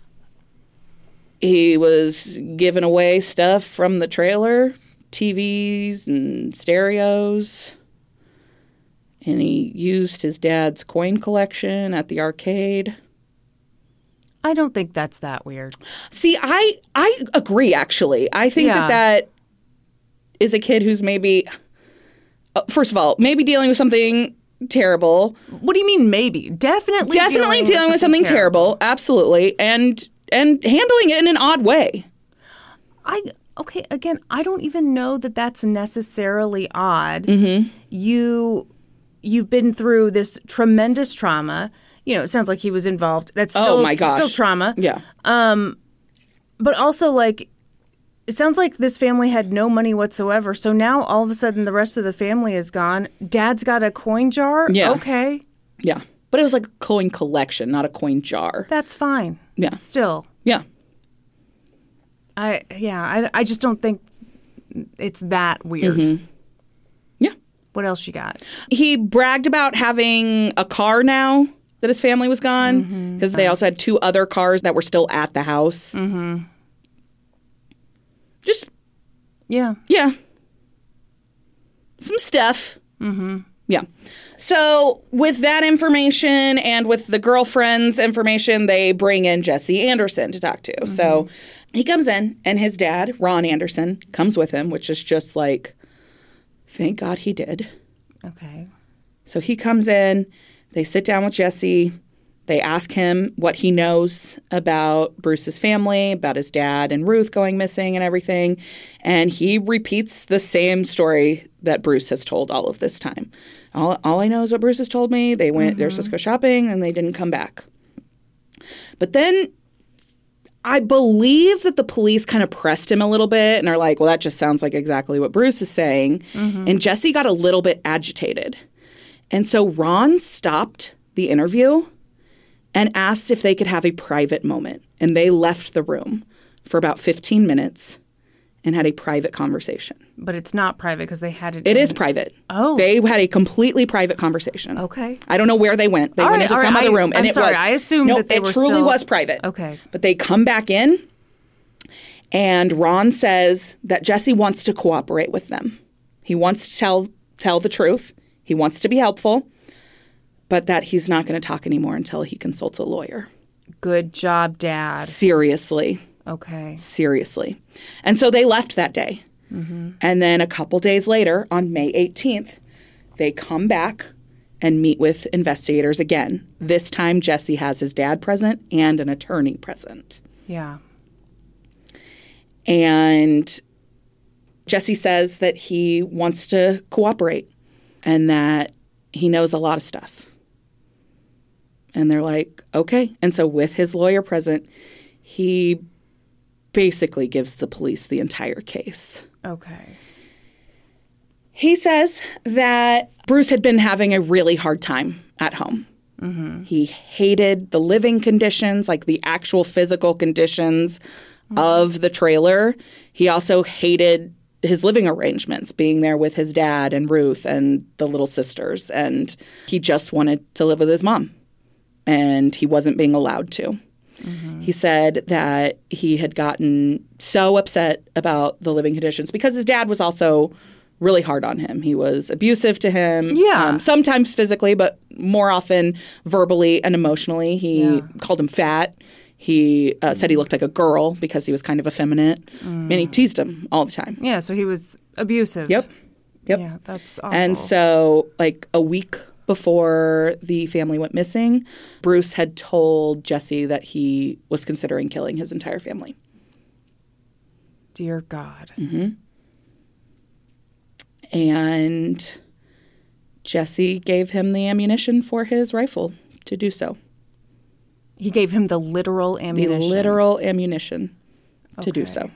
he was giving away stuff from the trailer. TVs and stereos, and he used his dad's coin collection at the arcade. I don't think that's that weird. See, I agree, actually. I think that is a kid who's maybe, first of all, maybe dealing with something terrible. What do you mean maybe? Definitely dealing with something terrible. Absolutely. And handling it in an odd way. Okay, again, I don't even know that that's necessarily odd. You've been through this tremendous trauma. It sounds like he was involved. That's still, still trauma. Yeah. But also, it sounds like this family had no money whatsoever. So now all of a sudden the rest of the family is gone. Dad's got a coin jar? Yeah. Okay. Yeah. But it was like a coin collection, not a coin jar. That's fine. Yeah. Still. Yeah. I just don't think it's that weird. Mm-hmm. Yeah. What else you got? He bragged about having a car now that his family was gone, because they also had 2 other cars that were still at the house. Mm-hmm. Just, yeah. Some stuff. Mm-hmm. Yeah. So with that information and with the girlfriend's information, they bring in Jesse Anderson to talk to. Mm-hmm. So he comes in, and his dad, Ron Anderson, comes with him, which is just like, thank God he did. Okay. So he comes in, they sit down with Jesse, they ask him what he knows about Bruce's family, about his dad and Ruth going missing and everything. And he repeats the same story that Bruce has told all of this time. All I know is what Bruce has told me. They went, they're supposed to go shopping, and they didn't come back. But then I believe that the police kind of pressed him a little bit and are like, well, that just sounds like exactly what Bruce is saying. Mm-hmm. And Jesse got a little bit agitated. And so Ron stopped the interview and asked if they could have a private moment. And they left the room for about 15 minutes and had a private conversation. But it's not private because they had it. It is private. Oh. They had a completely private conversation. Okay. I don't know where they went. They went into some other room. And I'm sorry. I assumed that they were still... it truly was private. Okay. But they come back in, and Ron says that Jesse wants to cooperate with them. He wants to tell the truth. He wants to be helpful, but that he's not going to talk anymore until he consults a lawyer. Good job, Dad. Seriously. Okay. Seriously. And so they left that day. Mm-hmm. And then a couple days later, on May 18th, they come back and meet with investigators again. This time, Jesse has his dad present and an attorney present. Yeah. And Jesse says that he wants to cooperate and that he knows a lot of stuff. And they're like, okay. And so with his lawyer present, he basically gives the police the entire case. Okay. He says that Bruce had been having a really hard time at home. Mm-hmm. He hated the living conditions, like the actual physical conditions of the trailer. He also hated his living arrangements, being there with his dad and Ruth and the little sisters. And he just wanted to live with his mom. And he wasn't being allowed to. Mm-hmm. He said that he had gotten so upset about the living conditions because his dad was also really hard on him. He was abusive to him, sometimes physically, but more often verbally and emotionally. He called him fat. He said he looked like a girl because he was kind of effeminate. And he teased him all the time. Yeah, so he was abusive. Yep. Yeah, that's awful. And so like a week before the family went missing, Bruce had told Jesse that he was considering killing his entire family. Dear God. Mm-hmm. And Jesse gave him the ammunition for his rifle to do so. He gave him the literal ammunition? The literal ammunition to do so.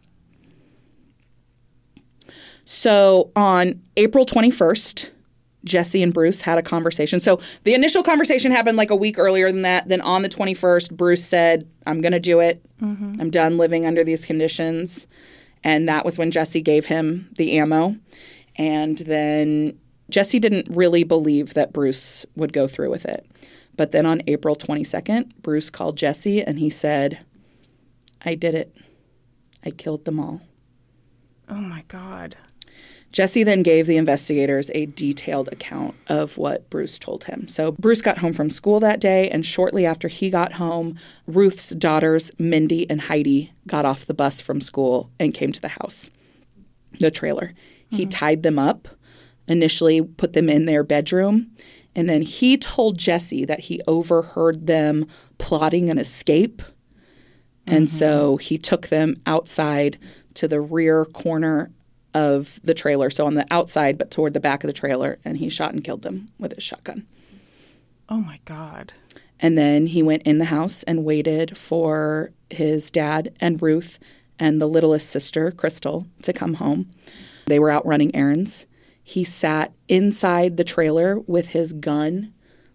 So on April 21st, Jesse and Bruce had a conversation. So the initial conversation happened like a week earlier than that. Then on the 21st, Bruce said, I'm going to do it. Mm-hmm. I'm done living under these conditions. And that was when Jesse gave him the ammo. And then Jesse didn't really believe that Bruce would go through with it. But then on April 22nd, Bruce called Jesse and he said, I did it. I killed them all. Oh, my God. Jesse then gave the investigators a detailed account of what Bruce told him. So Bruce got home from school that day, and shortly after he got home, Ruth's daughters, Mindy and Heidi, got off the bus from school and came to the house, the trailer. Mm-hmm. He tied them up, initially put them in their bedroom, and then he told Jesse that he overheard them plotting an escape. And so he took them outside to the rear corner of the trailer, so on the outside but toward the back of the trailer, and he shot and killed them with his shotgun. Oh, my God. And then he went in the house and waited for his dad and Ruth and the littlest sister, Crystal, to come home. They were out running errands. He sat inside the trailer with his gun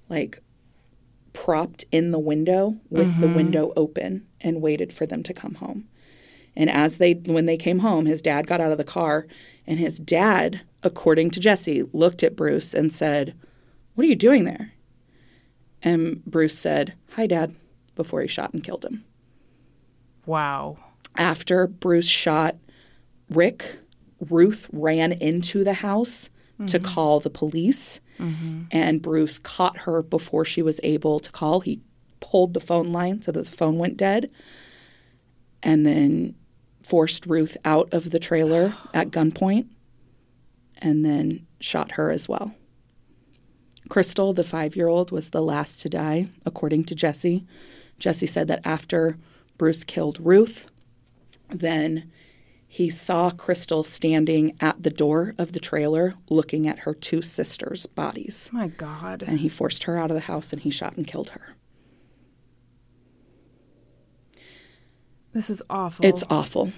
like propped in the window with the window open and waited for them to come home. And when they came home, his dad got out of the car, and his dad, according to Jesse, looked at Bruce and said, "What are you doing there?" And Bruce said, "Hi, Dad," before he shot and killed him. Wow. After Bruce shot Rick, Ruth ran into the house to call the police, and Bruce caught her before she was able to call. He pulled the phone line so that the phone went dead, and then forced Ruth out of the trailer at gunpoint, and then shot her as well. Crystal, the 5-year-old, was the last to die, according to Jesse. Jesse said that after Bruce killed Ruth, then he saw Crystal standing at the door of the trailer looking at her 2 sisters' bodies. My God. And he forced her out of the house, and he shot and killed her. This is awful. It's awful.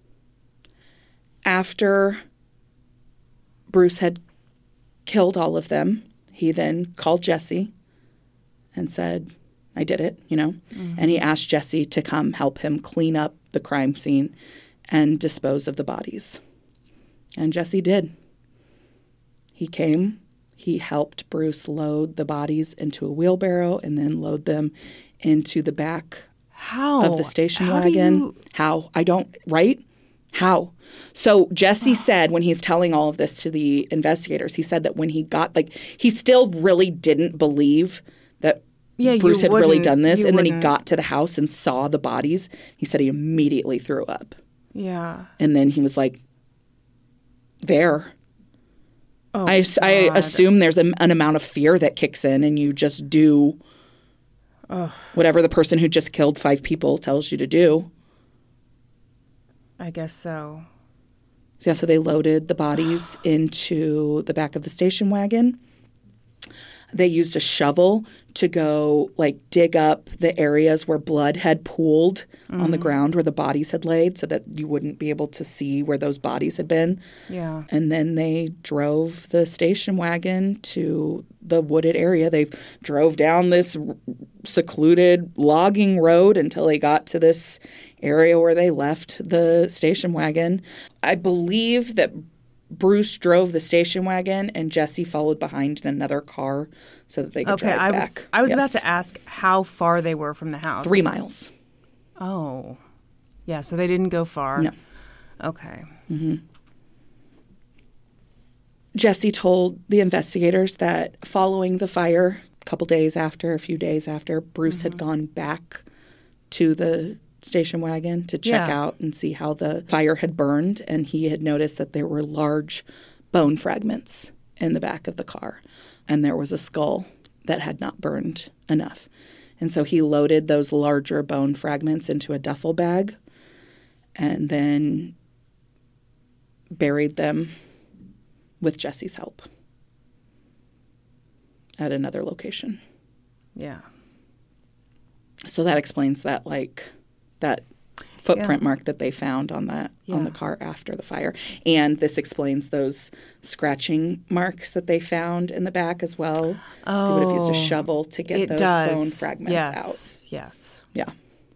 After Bruce had killed all of them, he then called Jesse and said, "I did it," And he asked Jesse to come help him clean up the crime scene and dispose of the bodies. And Jesse did. He came. He helped Bruce load the bodies into a wheelbarrow and then load them into the back of the station wagon. How? I don't, right? How? So Jesse said, when he's telling all of this to the investigators, he said that when he got, he still really didn't believe that Bruce had really done this. And then he got to the house and saw the bodies. He said he immediately threw up. Yeah. And then he was like, there. Oh, I assume there's an amount of fear that kicks in, and you just do whatever the person who just killed 5 people tells you to do. I guess so. So they loaded the bodies into the back of the station wagon. They used a shovel to go dig up the areas where blood had pooled on the ground where the bodies had laid, so that you wouldn't be able to see where those bodies had been. Yeah. And then they drove the station wagon to the wooded area. They drove down this secluded logging road until they got to this area where they left the station wagon. I believe that Bruce drove the station wagon and Jesse followed behind in another car so that they could drive back. I was about to ask how far they were from the house. 3 miles. Oh. Yeah, so they didn't go far. No. Okay. Mm-hmm. Jesse told the investigators that following the fire, a few days after, Bruce had gone back to the station wagon to check out and see how the fire had burned, and he had noticed that there were large bone fragments in the back of the car, and there was a skull that had not burned enough. And so he loaded those larger bone fragments into a duffel bag and then buried them with Jesse's help at another location. Yeah. So that explains that that footprint mark that they found on the car after the fire. And this explains those scratching marks that they found in the back as well. Oh, so he would have used a shovel to get those bone fragments out. Yes. Yeah.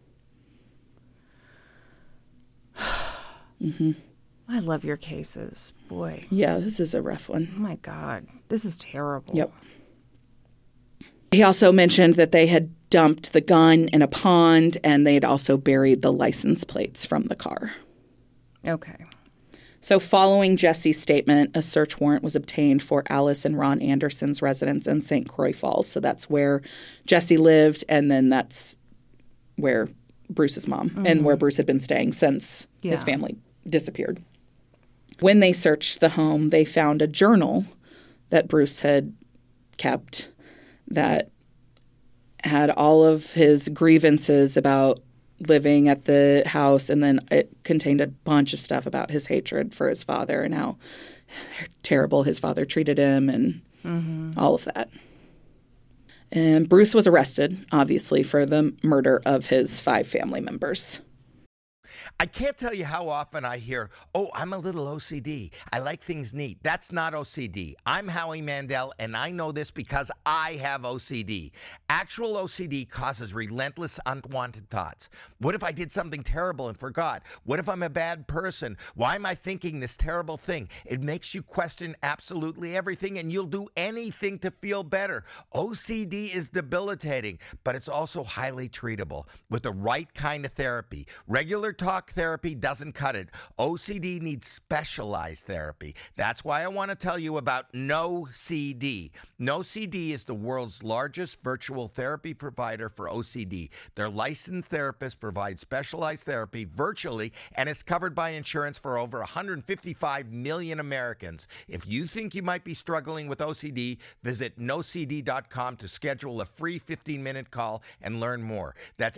Mm-hmm. I love your cases. Boy. Yeah, this is a rough one. Oh, my God. This is terrible. Yep. He also mentioned that they had dumped the gun in a pond, and they had also buried the license plates from the car. Okay. So following Jesse's statement, a search warrant was obtained for Alice and Ron Anderson's residence in St. Croix Falls. So that's where Jesse lived, and then that's where Bruce's mom and where Bruce had been staying since his family disappeared. When they searched the home, they found a journal that Bruce had kept that had all of his grievances about living at the house, and then it contained a bunch of stuff about his hatred for his father and how terrible his father treated him and all of that. And Bruce was arrested, obviously, for the murder of his 5 family members. I can't tell you how often I hear, oh, I'm a little OCD. I like things neat. That's not OCD. I'm Howie Mandel, and I know this because I have OCD. Actual OCD causes relentless unwanted thoughts. What if I did something terrible and forgot? What if I'm a bad person? Why am I thinking this terrible thing? It makes you question absolutely everything, and you'll do anything to feel better. OCD is debilitating, but it's also highly treatable with the right kind of therapy. Regular talk therapy doesn't cut it. OCD needs specialized therapy. That's why I want to tell you about NoCD. NoCD is the world's largest virtual therapy provider for OCD. Their licensed therapists provide specialized therapy virtually, and it's covered by insurance for over 155 million Americans. If you think you might be struggling with OCD, visit nocd.com to schedule a free 15-minute call and learn more. That's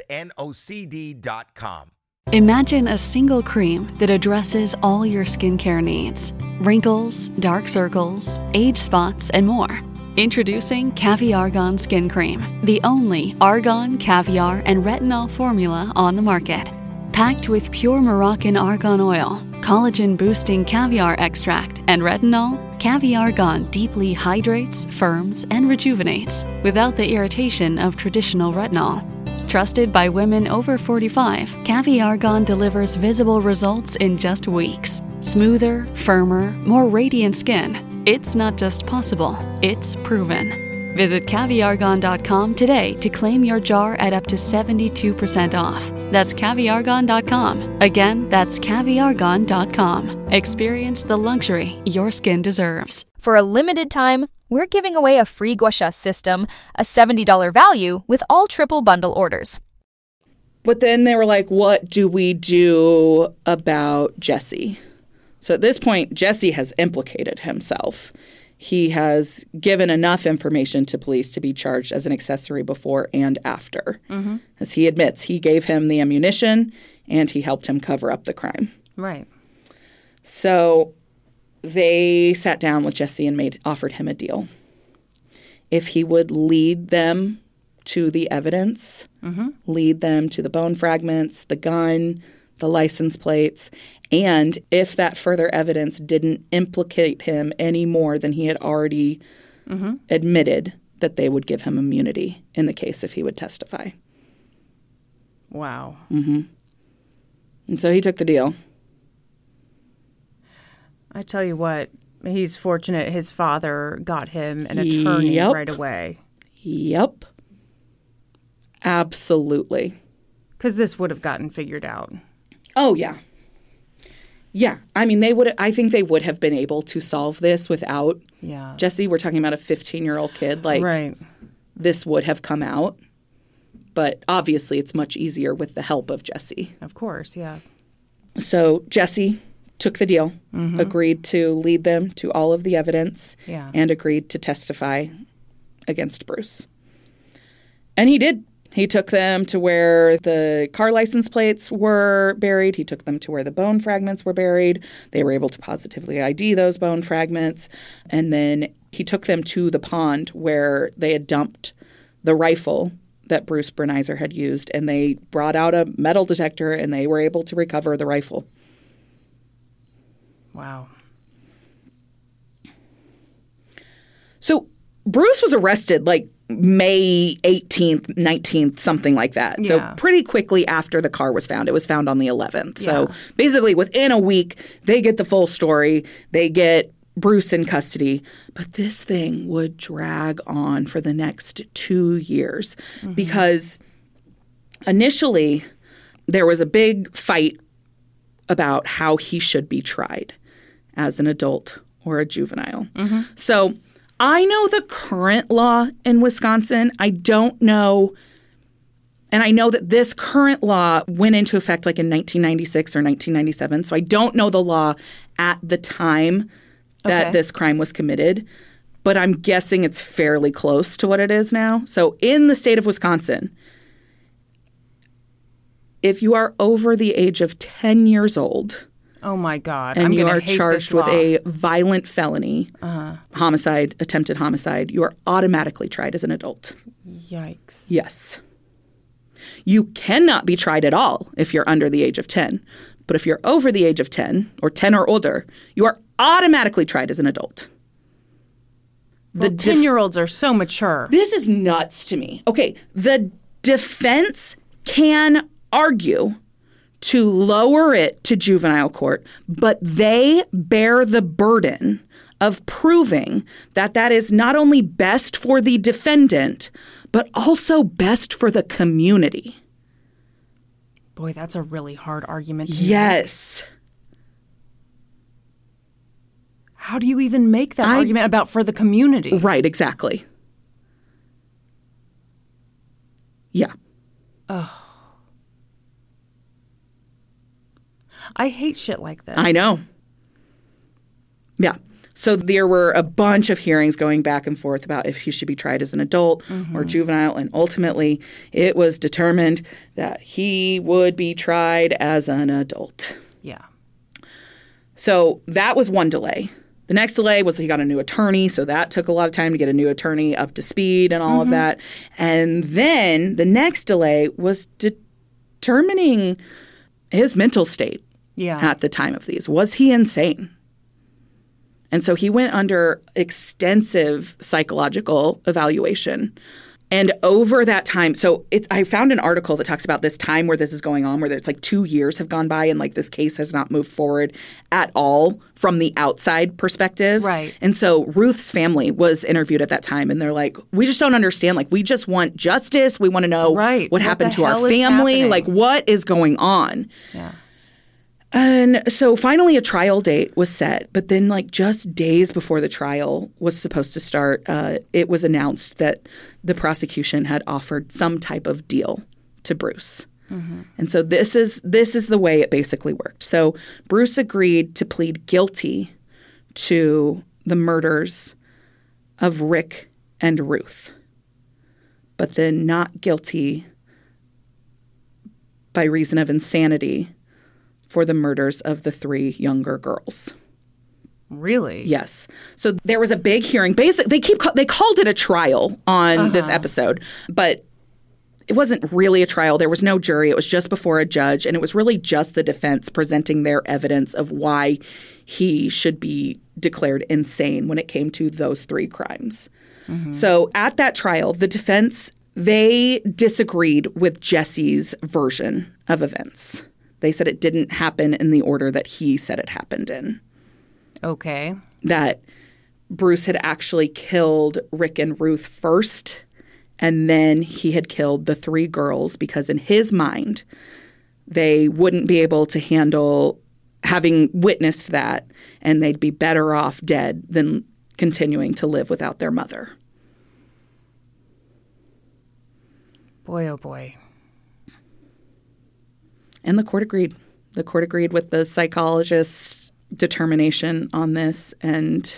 nocd.com. Imagine a single cream that addresses all your skincare needs. Wrinkles, dark circles, age spots, and more. Introducing Caviar Argan Skin Cream, the only argan, caviar, and retinol formula on the market. Packed with pure Moroccan argan oil, collagen-boosting caviar extract, and retinol, Caviar Argan deeply hydrates, firms, and rejuvenates without the irritation of traditional retinol. Trusted by women over 45, Caviar Argan delivers visible results in just weeks. Smoother, firmer, more radiant skin. It's not just possible, it's proven. Visit caviarargan.com today to claim your jar at up to 72% off. That's caviarargan.com. Again, that's caviarargan.com. Experience the luxury your skin deserves. For a limited time, we're giving away a free gua sha system, a $70 value with all triple bundle orders. But then they were like, what do we do about Jesse? So at this point, Jesse has implicated himself. He has given enough information to police to be charged as an accessory before and after. Mm-hmm. As he admits, he gave him the ammunition and he helped him cover up the crime. Right. So they sat down with Jesse and offered him a deal. If he would lead them to the evidence, lead them to the bone fragments, the gun, the license plates, and if that further evidence didn't implicate him any more than he had already admitted, that they would give him immunity in the case if he would testify. Wow. Mm-hmm. And so he took the deal. I tell you what, he's fortunate his father got him an attorney right away. Yep. Absolutely. Because this would have gotten figured out. Oh, yeah. Yeah. I mean, I think they would have been able to solve this without Jesse. We're talking about a 15-year-old kid. Right. This would have come out. But obviously, it's much easier with the help of Jesse. Of course, yeah. So Jesse took the deal, agreed to lead them to all of the evidence, and agreed to testify against Bruce. And he did. He took them to where the car license plates were buried. He took them to where the bone fragments were buried. They were able to positively ID those bone fragments. And then he took them to the pond where they had dumped the rifle that Bruce Brenizer had used. And they brought out a metal detector and they were able to recover the rifle. Wow. So Bruce was arrested like May 18th, 19th, something like that. Yeah. So pretty quickly after the car was found. It was found on the 11th. Yeah. So basically within a week, they get the full story. They get Bruce in custody. But this thing would drag on for the next 2 years because initially there was a big fight about how he should be tried as an adult or a juvenile. So I know the current law in Wisconsin. I don't know. And I know that this current law went into effect like in 1996 or 1997. So I don't know the law at the time that this crime was committed. But I'm guessing it's fairly close to what it is now. So in the state of Wisconsin, if you are over the age of 10 years old – oh, my God. And you are charged with a violent felony, homicide, attempted homicide, you are automatically tried as an adult. Yikes. Yes. You cannot be tried at all if you're under the age of 10. But if you're over the age of 10 or 10 or older, you are automatically tried as an adult. The 10-year-olds are so mature. This is nuts to me. Okay, the defense can argue to lower it to juvenile court, but they bear the burden of proving that that is not only best for the defendant, but also best for the community. Boy, that's a really hard argument to Yes. make. How do you even make that argument about for the community? Right, exactly. Yeah. Oh. I hate shit like this. I know. Yeah. So there were a bunch of hearings going back and forth about if he should be tried as an adult or juvenile. And ultimately, it was determined that he would be tried as an adult. Yeah. So that was one delay. The next delay was he got a new attorney. So that took a lot of time to get a new attorney up to speed and all of that. And then the next delay was determining his mental state at the time of these. Was he insane? And so he went under extensive psychological evaluation. And over that time, so I found an article that talks about this time where this is going on, where it's like 2 years have gone by and like this case has not moved forward at all from the outside perspective. Right. And so Ruth's family was interviewed at that time, and they're like, we just don't understand. Like, we just want justice. We want to know what happened to our family. Like, what is going on? Yeah. And so finally a trial date was set, but then like just days before the trial was supposed to start, it was announced that the prosecution had offered some type of deal to Bruce. And so this is the way it basically worked. So Bruce agreed to plead guilty to the murders of Rick and Ruth, but then not guilty by reason of insanity for the murders of the 3 younger girls. Really? Yes. So there was a big hearing. Basically, they called it a trial on this episode, but it wasn't really a trial. There was no jury. It was just before a judge, and it was really just the defense presenting their evidence of why he should be declared insane when it came to those 3 crimes. So at that trial, the defense, they disagreed with Jesse's version of events. They said it didn't happen in the order that he said it happened in. Okay. That Bruce had actually killed Rick and Ruth first, and then he had killed the 3 girls because in his mind, they wouldn't be able to handle having witnessed that, and they'd be better off dead than continuing to live without their mother. Boy, oh boy. And the court agreed. The court agreed with the psychologist's determination on this. And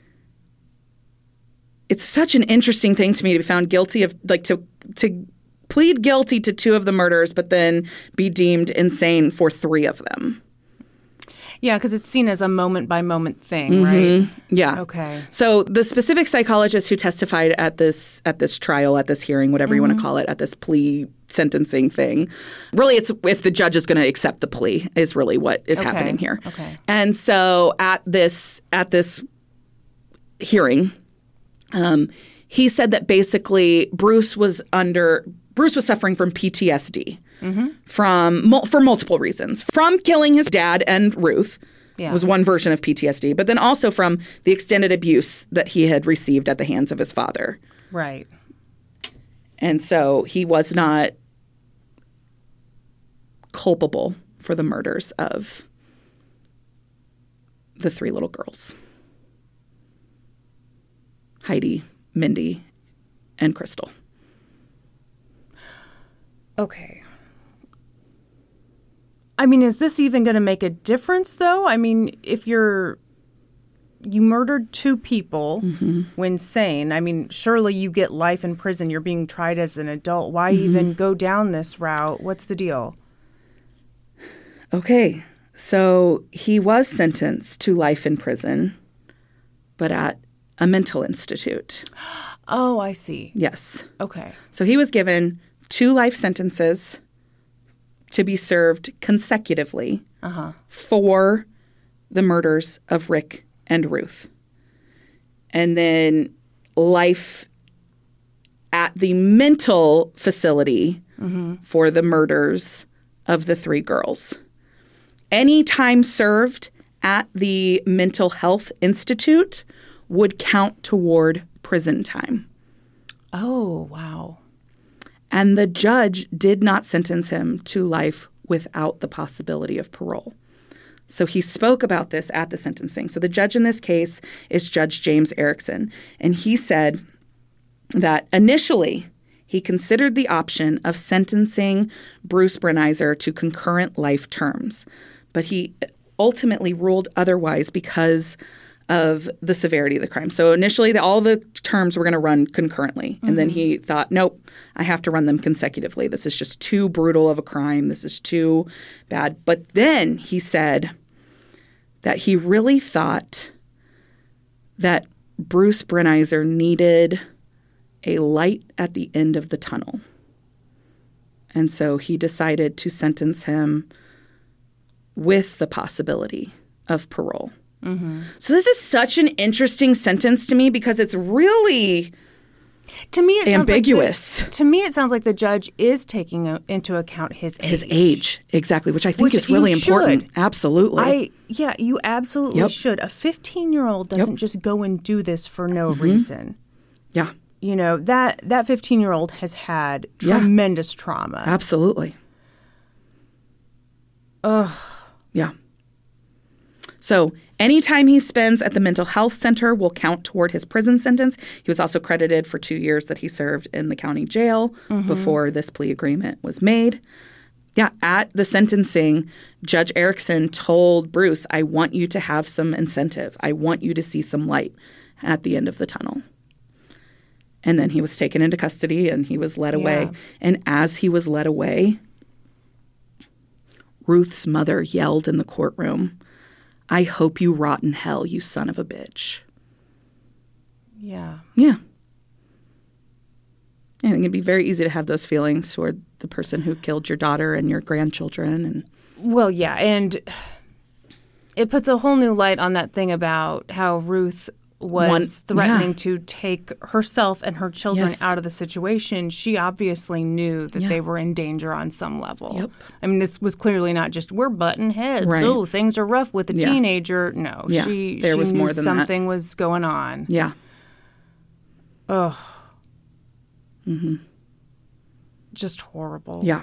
it's such an interesting thing to me to be found guilty of, like, to plead guilty to 2 of the murders, but then be deemed insane for 3 of them. Yeah, because it's seen as a moment-by-moment thing, right? Yeah. Okay. So the specific psychologist who testified at this trial, at this hearing, whatever you want to call it, at this plea sentencing thing, really it's if the judge is going to accept the plea is really what is happening here. Okay. And so at this hearing, he said that basically Bruce was suffering from PTSD. For multiple reasons. From killing his dad and Ruth was one version of PTSD, but then also from the extended abuse that he had received at the hands of his father. Right. And so he was not culpable for the murders of the 3 little girls. Heidi, Mindy, and Crystal. Okay. I mean, is this even going to make a difference, though? I mean, if you murdered 2 people when sane, I mean, surely you get life in prison. You're being tried as an adult. Why even go down this route? What's the deal? Okay. So he was sentenced to life in prison, but at a mental institute. Oh, I see. Yes. Okay. So he was given 2 life sentences to be served consecutively for the murders of Rick and Ruth. And then life at the mental facility for the murders of the 3 girls. Any time served at the Mental Health Institute would count toward prison time. Oh, wow. And the judge did not sentence him to life without the possibility of parole. So he spoke about this at the sentencing. So the judge in this case is Judge James Erickson. And he said that initially he considered the option of sentencing Bruce Brenizer to concurrent life terms. But he ultimately ruled otherwise because of the severity of the crime. So initially, all the terms were going to run concurrently. And then he thought, nope, I have to run them consecutively. This is just too brutal of a crime. This is too bad. But then he said that he really thought that Bruce Brenizer needed a light at the end of the tunnel. And so he decided to sentence him with the possibility of parole. So this is such an interesting sentence to me because it's really ambiguous. To me, it sounds like the judge is taking into account his age. His age, exactly, which I think is really important. Absolutely. You absolutely should. A 15-year-old doesn't just go and do this for no reason. Yeah. You know, that 15-year-old has had tremendous trauma. Absolutely. Ugh. Yeah. So any time he spends at the mental health center will count toward his prison sentence. He was also credited for 2 years that he served in the county jail before this plea agreement was made. Yeah, at the sentencing, Judge Erickson told Bruce, I want you to have some incentive. I want you to see some light at the end of the tunnel. And then he was taken into custody and he was led away. And as he was led away, Ruth's mother yelled in the courtroom, I hope you rot in hell, you son of a bitch. Yeah. Yeah. I think it'd be very easy to have those feelings toward the person who killed your daughter and your grandchildren. Well, yeah, and it puts a whole new light on that thing about how Ruth was threatening to take herself and her children out of the situation. She obviously knew that they were in danger on some level. Yep. I mean, this was clearly not just, we're butting heads. Right. Oh, things are rough with a teenager. No, she was knew more than something was going on. Yeah. Ugh. Just horrible. Yeah.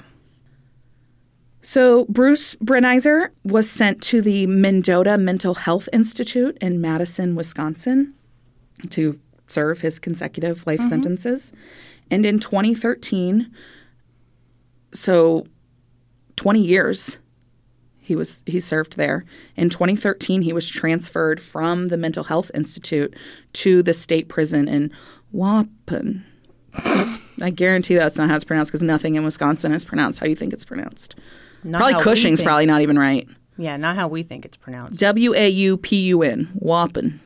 So Bruce Brenizer was sent to the Mendota Mental Health Institute in Madison, Wisconsin to serve his consecutive life sentences. And in 2013, so 20 years he served there. In 2013, he was transferred from the Mental Health Institute to the state prison in Waupun. I guarantee that's not how it's pronounced because nothing in Wisconsin is pronounced how you think it's pronounced. Probably Cushing's probably not even right. Yeah, not how we think it's pronounced. Waupun. Waupun.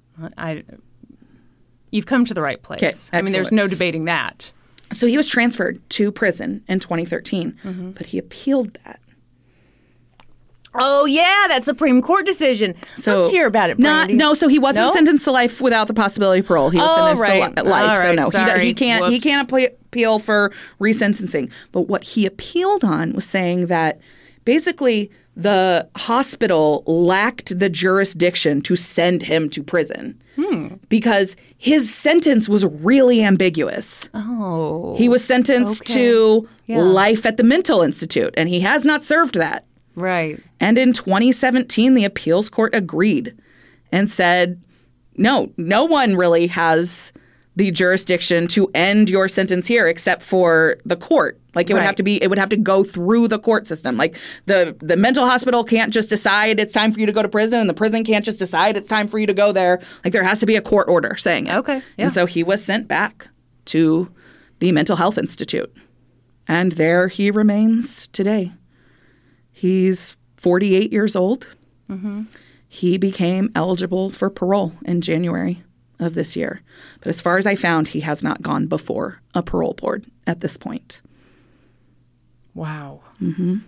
You've come to the right place. Okay, I mean, there's no debating that. So he was transferred to prison in 2013, but he appealed that. Oh, yeah, that Supreme Court decision. So let's hear about it, Brandy. So he wasn't sentenced to life without the possibility of parole. He was sentenced to life. All right, so no, he can't appeal for resentencing. But what he appealed on was saying that basically the hospital lacked the jurisdiction to send him to prison because his sentence was really ambiguous. Oh. He was sentenced to life at the mental institute, and he has not served that. Right. And in 2017, the appeals court agreed and said, no one really has the jurisdiction to end your sentence here except for the court. Like it would have to go through the court system. Like the mental hospital can't just decide it's time for you to go to prison, and the prison can't just decide it's time for you to go there. Like there has to be a court order saying it. Okay. Yeah. And so he was sent back to the Mental Health Institute. And there he remains today. He's 48 years old. He became eligible for parole in January of this year. But as far as I found, he has not gone before a parole board at this point. Wow. Mm-hmm.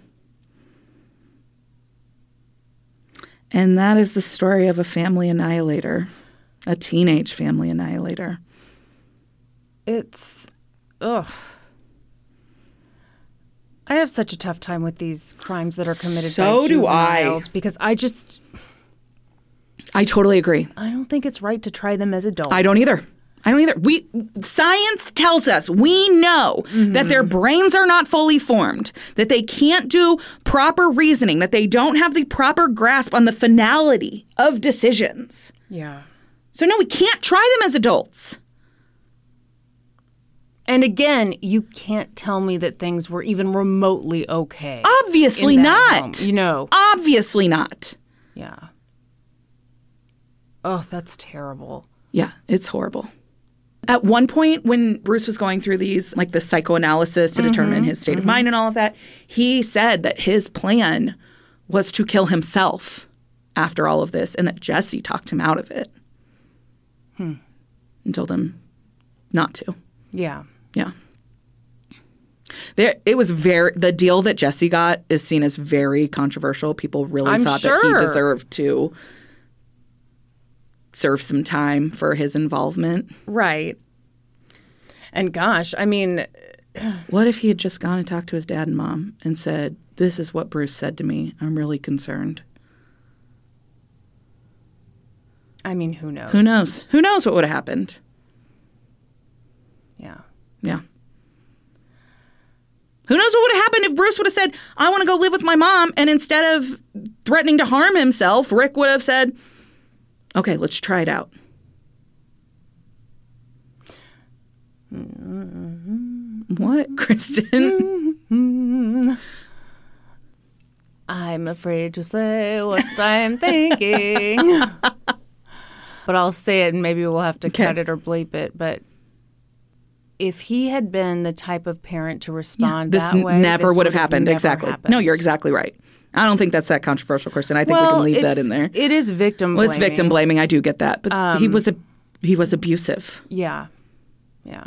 And that is the story of a family annihilator, a teenage family annihilator. It's, ugh. I have such a tough time with these crimes that are committed by juveniles because I totally agree. I don't think it's right to try them as adults. I don't either. Science tells us, we know that their brains are not fully formed, that they can't do proper reasoning, that they don't have the proper grasp on the finality of decisions. Yeah. So no, we can't try them as adults. And again, you can't tell me that things were even remotely okay. Obviously not. Home, Obviously not. Yeah. Oh, that's terrible. Yeah, it's horrible. At one point when Bruce was going through these, like the psychoanalysis to determine his state of mind and all of that, he said that his plan was to kill himself after all of this and that Jesse talked him out of it. And told him not to. Yeah. Yeah. The deal that Jesse got is seen as very controversial. People really thought that he deserved to serve some time for his involvement. Right. And gosh, I mean, what if he had just gone and talked to his dad and mom and said, "This is what Bruce said to me. I'm really concerned." I mean, who knows? Who knows? Who knows what would have happened? Yeah. Yeah. Who knows what would have happened if Bruce would have said, "I want to go live with my mom," and instead of threatening to harm himself, Rick would have said, "Okay, let's try it out." What, Kristen? I'm afraid to say what I'm thinking. But I'll say it and maybe we'll have to cut it or bleep it. But if he had been the type of parent to respond this that way, never would have happened. Never exactly. happened. No, you're exactly right. I don't think that's that controversial, Kristen. I think we can leave that in there. It is victim blaming. Well, it's victim blaming. I do get that. But he was abusive. Yeah. Yeah.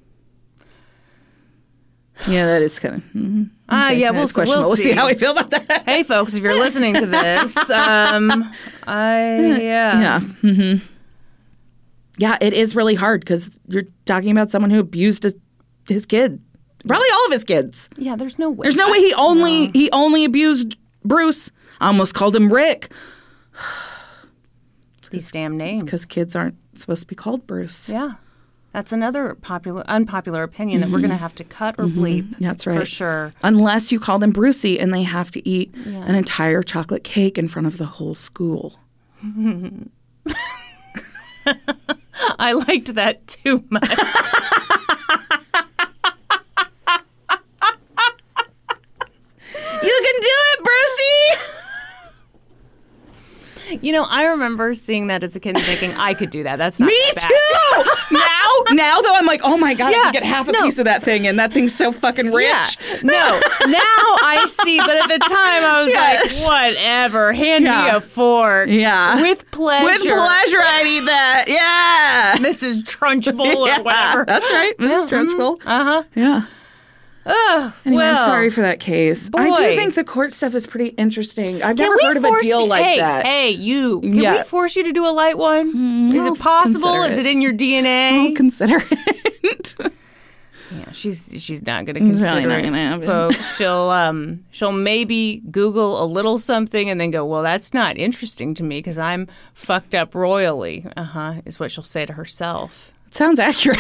Yeah, that is kind of. Mm-hmm. Yeah, we'll see. We'll see how we feel about that. Hey, folks, if you're listening to this, Yeah. Mm-hmm. Yeah, it is really hard because you're talking about someone who abused his kid, probably all of his kids. Yeah, there's no way. There's no way he only abused Bruce. I almost called him Rick. These damn names. Because kids aren't supposed to be called Bruce. Yeah. That's another unpopular opinion that we're going to have to cut or bleep. That's right. For sure. Unless you call them Brucey and they have to eat an entire chocolate cake in front of the whole school. I liked that too much. You can do it, Brucey! You know, I remember seeing that as a kid and thinking, I could do that. That's not Me that too! Now though, I'm like, oh my God, I can get half a piece of that thing, and that thing's so fucking rich. Yeah. No, now I see, but at the time I was like, whatever, hand me a fork. Yeah. With pleasure. With pleasure, I'd eat that. Yeah. Mrs. Trunchbull or whatever. That's right, Mrs. Trunchbull. Uh-huh. Yeah. Anyway, I'm sorry for that case. Boy. I do think the court stuff is pretty interesting. I've never heard of a deal like that. Hey, you. Can we force you to do a light one? Is it possible? Is it in your DNA? I'll consider it. Yeah, she's not going to consider not it, gonna happen. folks. She'll maybe Google a little something and then go, well, that's not interesting to me because I'm fucked up royally. Is what she'll say to herself. It sounds accurate.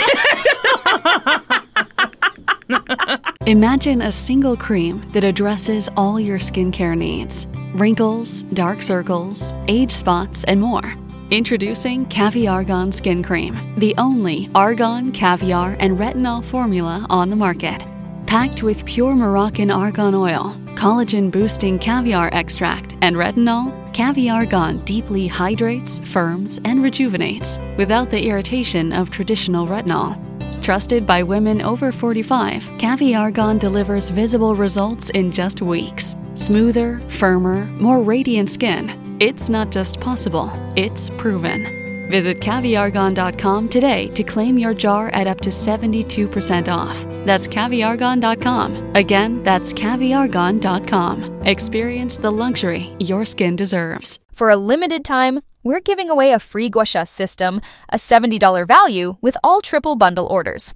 Imagine a single cream that addresses all your skincare needs. Wrinkles, dark circles, age spots, and more. Introducing Caviargon Skin Cream, the only argan, caviar, and retinol formula on the market. Packed with pure Moroccan argan oil, collagen-boosting caviar extract, and retinol, Caviargon deeply hydrates, firms, and rejuvenates without the irritation of traditional retinol. Trusted by women over 45, Caviargon delivers visible results in just weeks. Smoother, firmer, more radiant skin. It's not just possible, it's proven. Visit CaviarGone.com today to claim your jar at up to 72% off. That's CaviarGone.com. Again, that's CaviarGone.com. Experience the luxury your skin deserves. For a limited time, we're giving away a free gua sha system, a $70 value, with all triple bundle orders.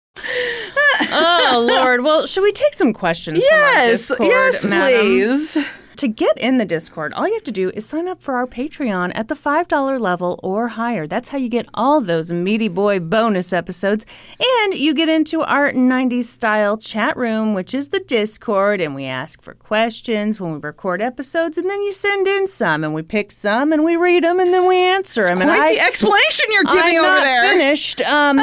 Oh, Lord. Well, should we take some questions from our Discord, yes, madam? please. To get in the Discord, all you have to do is sign up for our Patreon at the $5 level or higher. That's how you get all those meaty boy bonus episodes. And you get into our 90s style chat room, which is the Discord, and we ask for questions when we record episodes, and then you send in some, and we pick some, and we read them, and then we answer them. Quite the explanation you're giving I'm over not there. Finished.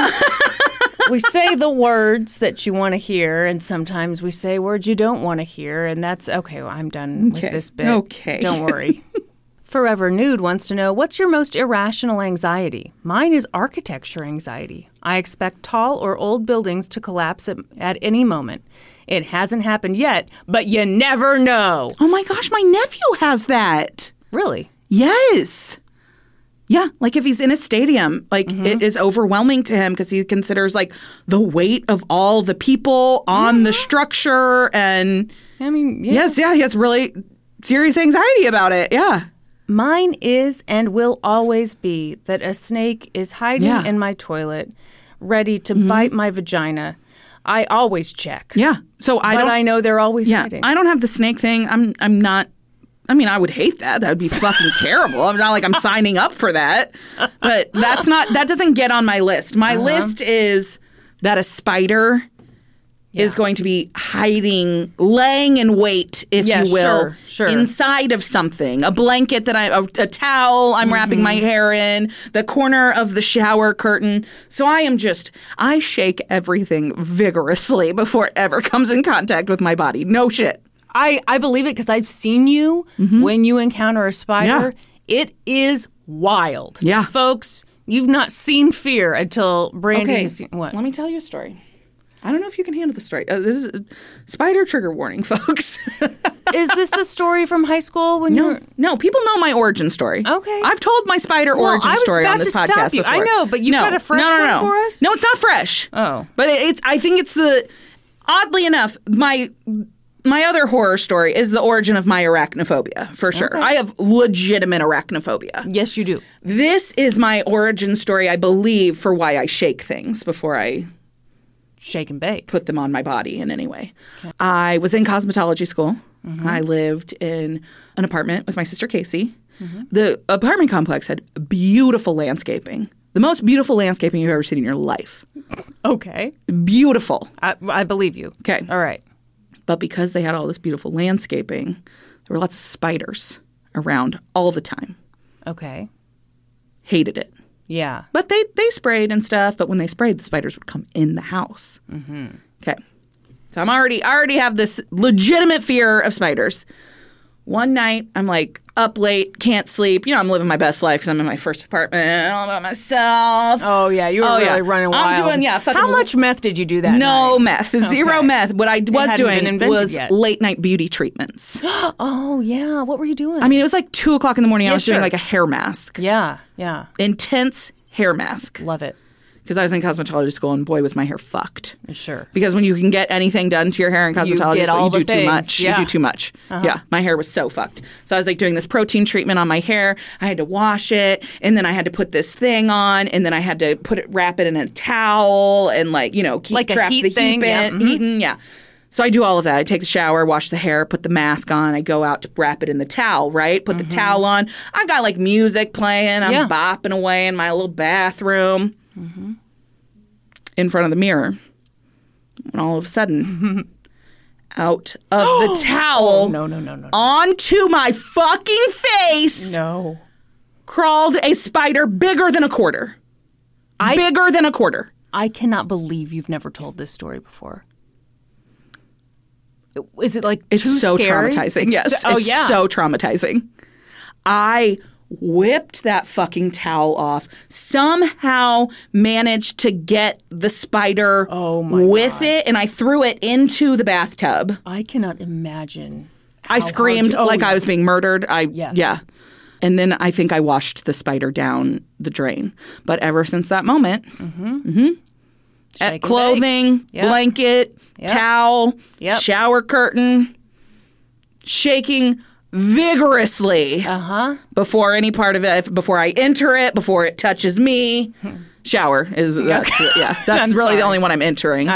We say the words that you want to hear, and sometimes we say words you don't want to hear, and that's okay. Well, I'm done with this bit. Okay. Don't worry. Forever Nude wants to know, what's your most irrational anxiety? Mine is architecture anxiety. I expect tall or old buildings to collapse at any moment. It hasn't happened yet, but you never know. Oh my gosh, my nephew has that. Really? Yes. Yeah, like if he's in a stadium, like it is overwhelming to him because he considers like the weight of all the people on the structure, and I mean, yeah. yes, yeah, he has really serious anxiety about it. Yeah. Mine is and will always be that a snake is hiding in my toilet, ready to bite my vagina. I always check. Yeah. So I know they're always hiding. I don't have the snake thing. I'm not. I mean, I would hate that. That would be fucking terrible. I'm not like I'm signing up for that. But that doesn't get on my list. My list is that a spider is going to be hiding, laying in wait, if you will, inside of something. A blanket a towel I'm wrapping my hair in, the corner of the shower curtain. So I shake everything vigorously before it ever comes in contact with my body. No shit. I believe it because I've seen you when you encounter a spider. Yeah. It is wild. Yeah. Folks, you've not seen fear until Brandy has seen what? Let me tell you a story. I don't know if you can handle the story. This is a spider trigger warning, folks. Is this the story from high school? No, people know my origin story. Okay. I've told my spider origin story on this podcast before. I know, but you've got a fresh one for us? No, it's not fresh. Oh. But I think it's oddly enough, my other horror story is the origin of my arachnophobia, for sure. Okay. I have legitimate arachnophobia. Yes, you do. This is my origin story, I believe, for why I shake things before I shake and bake, put them on my body in any way. Okay. I was in cosmetology school. I lived in an apartment with my sister Casey. The apartment complex had beautiful landscaping. The most beautiful landscaping you've ever seen in your life. Okay. Beautiful. I believe you. Okay. All right. But because they had all this beautiful landscaping, there were lots of spiders around all the time. Okay. Hated it. Yeah. But they sprayed and stuff. But when they sprayed, the spiders would come in the house. Okay. So I already have this legitimate fear of spiders. One night, I'm like up late, can't sleep. You know, I'm living my best life because I'm in my first apartment all by myself. Oh, yeah. You were really running wild. I'm doing, fucking... How much meth did you do that No night? meth. Zero meth. What I was doing was late night beauty treatments. Oh, yeah. What were you doing? I mean, it was like 2 o'clock in the morning. I was doing like a hair mask. Yeah, yeah. Intense hair mask. Love it. Because I was in cosmetology school, and boy, was my hair fucked. Sure. Because when you can get anything done to your hair in cosmetology school, you do too much. Yeah. You do too much. Yeah, my hair was so fucked. So I was like doing this protein treatment on my hair. I had to wash it, and then I had to put this thing on, and then I had to wrap it in a towel, and trap the heat in. Yeah. So I do all of that. I take the shower, wash the hair, put the mask on. I go out to wrap it in the towel, right? Put the towel on. I've got like music playing. I'm bopping away in my little bathroom. In front of the mirror. And all of a sudden, out of the towel onto my fucking face crawled a spider bigger than a quarter. Bigger than a quarter. I cannot believe you've never told this story before. Is it like it's too so scary? Traumatizing. Yes. It's so traumatizing. I whipped that fucking towel off, somehow managed to get the spider with it, and I threw it into the bathtub. I cannot imagine. I screamed like I was being murdered. And And then I think I washed the spider down the drain. But ever since that moment, clothing, blanket, towel, shower curtain, shaking vigorously before any part of it, before I enter it, before it touches me. Shower is that's really the only one I'm entering.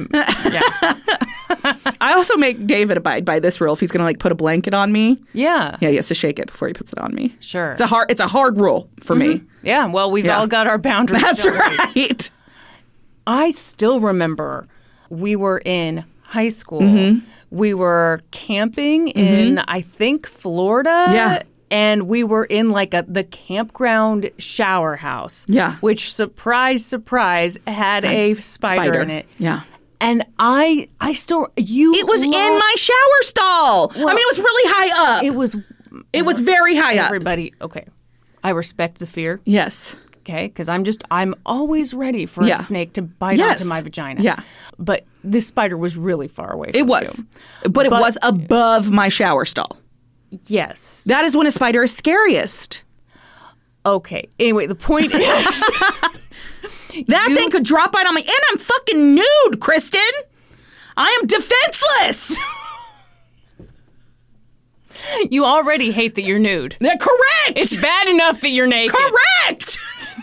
I also make David abide by this rule. If he's going to put a blanket on me, he has to shake it before he puts it on me. Sure, it's a hard rule for me. Yeah, well, we've all got our boundaries. That's right. I still remember we were in high school. We were camping in, I think, Florida. Yeah. And we were in the campground shower house. Yeah. Which, surprise, surprise, had a spider in it. Yeah. And I still, it was in my shower stall. Well, I mean, it was really high up. It was very high up. Everybody, okay. I respect the fear. Yes. Okay, because I'm always ready for a snake to bite onto my vagina. Yeah. But this spider was really far away from It was. But it was above my shower stall. Yes. That is when a spider is scariest. Okay. Anyway, the point is... that thing could drop right on me. And I'm fucking nude, Kristen. I am defenseless. You already hate that you're nude. They're correct. It's bad enough that you're naked. Correct.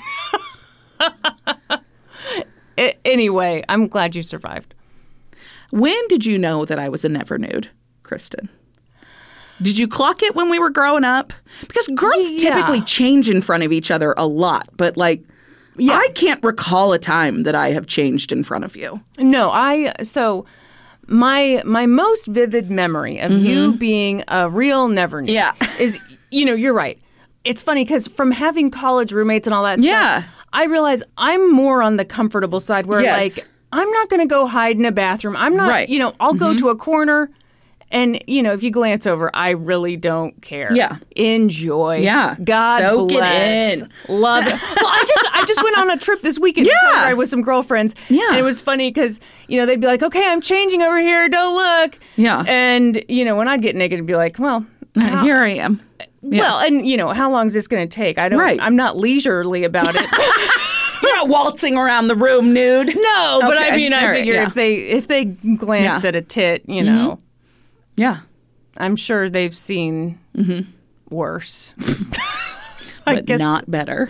Anyway, I'm glad you survived. When did you know that I was a never nude, Kristen? Did you clock it when we were growing up? Because girls typically change in front of each other a lot, but I can't recall a time that I have changed in front of you. No, my most vivid memory of you being a real never nude is, you're right. It's funny because from having college roommates and all that stuff, I realize I'm more on the comfortable side where I'm not going to go hide in a bathroom. I'm not, I'll go to a corner. And, if you glance over, I really don't care. Yeah. Enjoy. Yeah. God Soak bless. It in. Love it. Well, I just went on a trip this weekend to Telluride with some girlfriends. Yeah. And it was funny because, they'd be like, okay, I'm changing over here. Don't look. Yeah. And, when I'd get naked, it'd be like, well. Here I am. Yeah. Well, and, how long is this going to take? I'm not leisurely about it. You're not waltzing around the room nude. No, but I figure if they glance at a tit, Yeah. I'm sure they've seen worse. But not better.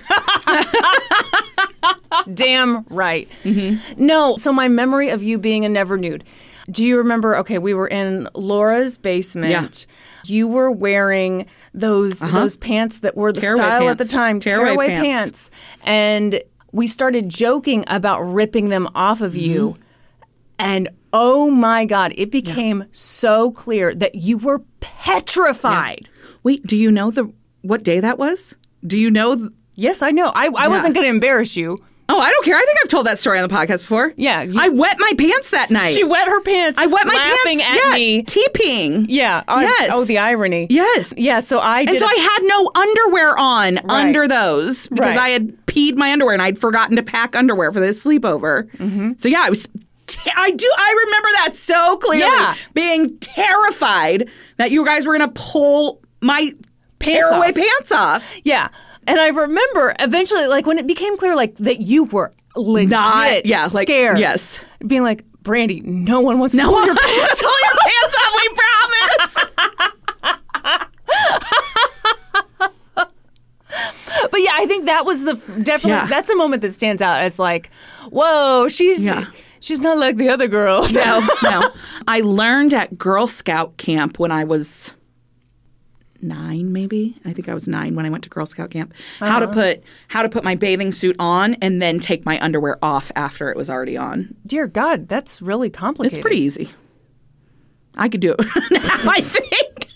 Damn right. No, so my memory of you being a never nude. Do you remember, we were in Laura's basement. Yeah. You were wearing those pants that were the style at the time. Tearaway pants. And we started joking about ripping them off of you. And oh my God, it became so clear that you were petrified. Yeah. Wait, do you know what day that was? Do you know? Yes, I know. I wasn't going to embarrass you. Oh, I don't care. I think I've told that story on the podcast before. Yeah. I wet my pants that night. She wet her pants. I wet my laughing pants. At me. Teeping. Yeah. Yes. Oh, the irony. Yes. Yeah, so I did. And so I had no underwear on under those because I had peed my underwear and I'd forgotten to pack underwear for this sleepover. So I was... I remember that so clearly. Yeah. Being terrified that you guys were going to pull my tearaway pants off. Yeah. And I remember eventually, when it became clear, that you were legit scared. Yes. Being like, Brandy, no one wants to pull your pants off. Pull your pants off, we promise. But yeah, I think that was that's a moment that stands out as whoa, she's not like the other girls. No. I learned at Girl Scout camp when I was 9, maybe. I think I was 9 when I went to Girl Scout camp. How to put my bathing suit on and then take my underwear off after it was already on. Dear God, that's really complicated. It's pretty easy. I could do it now, I think.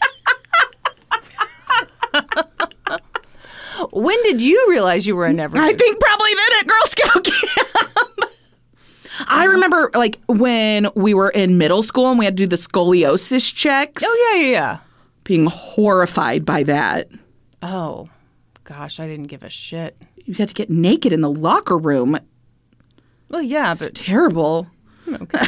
When did you realize you were a never nude? I think probably then at Girl Scout camp. I remember when we were in middle school and we had to do the scoliosis checks. Oh, yeah. Being horrified by that. Oh, gosh, I didn't give a shit. You had to get naked in the locker room. Well, yeah, but... It's terrible. Okay.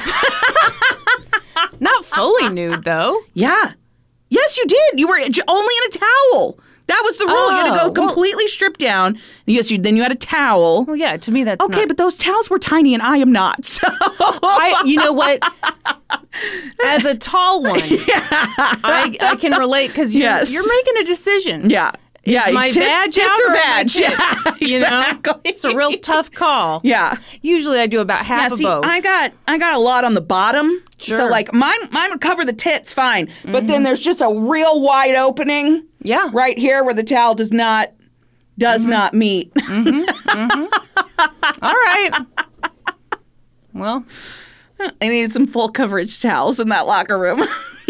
Not fully nude, though. Yeah. Yes, you did. You were only in a towel. That was the rule. You had to go completely stripped down. Yes, then you had a towel. Well, yeah, to me that's okay, but those towels were tiny, and I am not. So you know what? As a tall one, I can relate because you're making a decision. Yeah. Yeah, my tits or vag? Yeah, you know, it's a real tough call. Yeah. Usually I do about half of both. I got a lot on the bottom. Sure. So like mine would cover the tits fine, but then there's just a real wide opening. Yeah. Right here where the towel does not meet. All right. Well, I needed some full coverage towels in that locker room.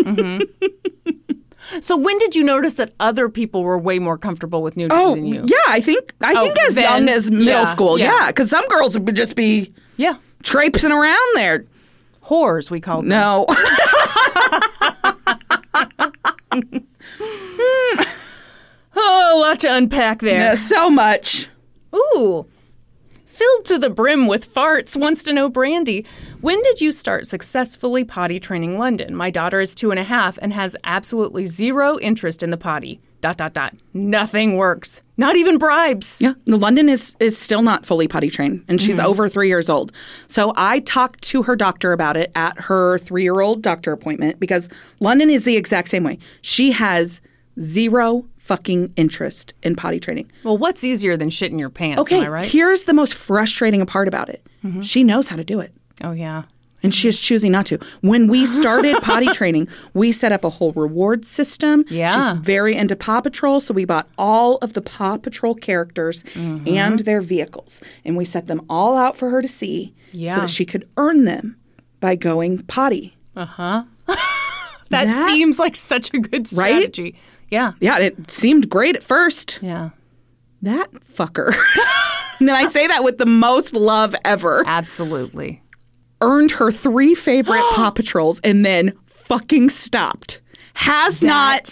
So when did you notice that other people were way more comfortable with nudity than you? Yeah, I think as young as middle school. Yeah, because some girls would just be traipsing around there. Whores, we called them. No. Oh, a lot to unpack there. Yeah, so much. Ooh. Filled to the brim with farts wants to know, Brandy, when did you start successfully potty training London? My daughter is 2.5 and has absolutely zero interest in the potty. ... Nothing works. Not even bribes. Yeah, London is still not fully potty trained, and she's over 3 years old. So I talked to her doctor about it at her 3-year-old doctor appointment because London is the exact same way. She has zero fucking interest in potty training. Well, what's easier than shitting your pants, okay, am I right? Here's the most frustrating part about it. She knows how to do it. Oh, yeah. And she's choosing not to. When we started potty training, we set up a whole reward system. Yeah. She's very into Paw Patrol, so we bought all of the Paw Patrol characters and their vehicles. And we set them all out for her to see so that she could earn them by going potty. Uh-huh. That seems like such a good strategy. Right? Yeah. Yeah, it seemed great at first. Yeah. That fucker. And then I say that with the most love ever. Absolutely. Earned her 3 favorite Paw Patrols and then fucking stopped. Has not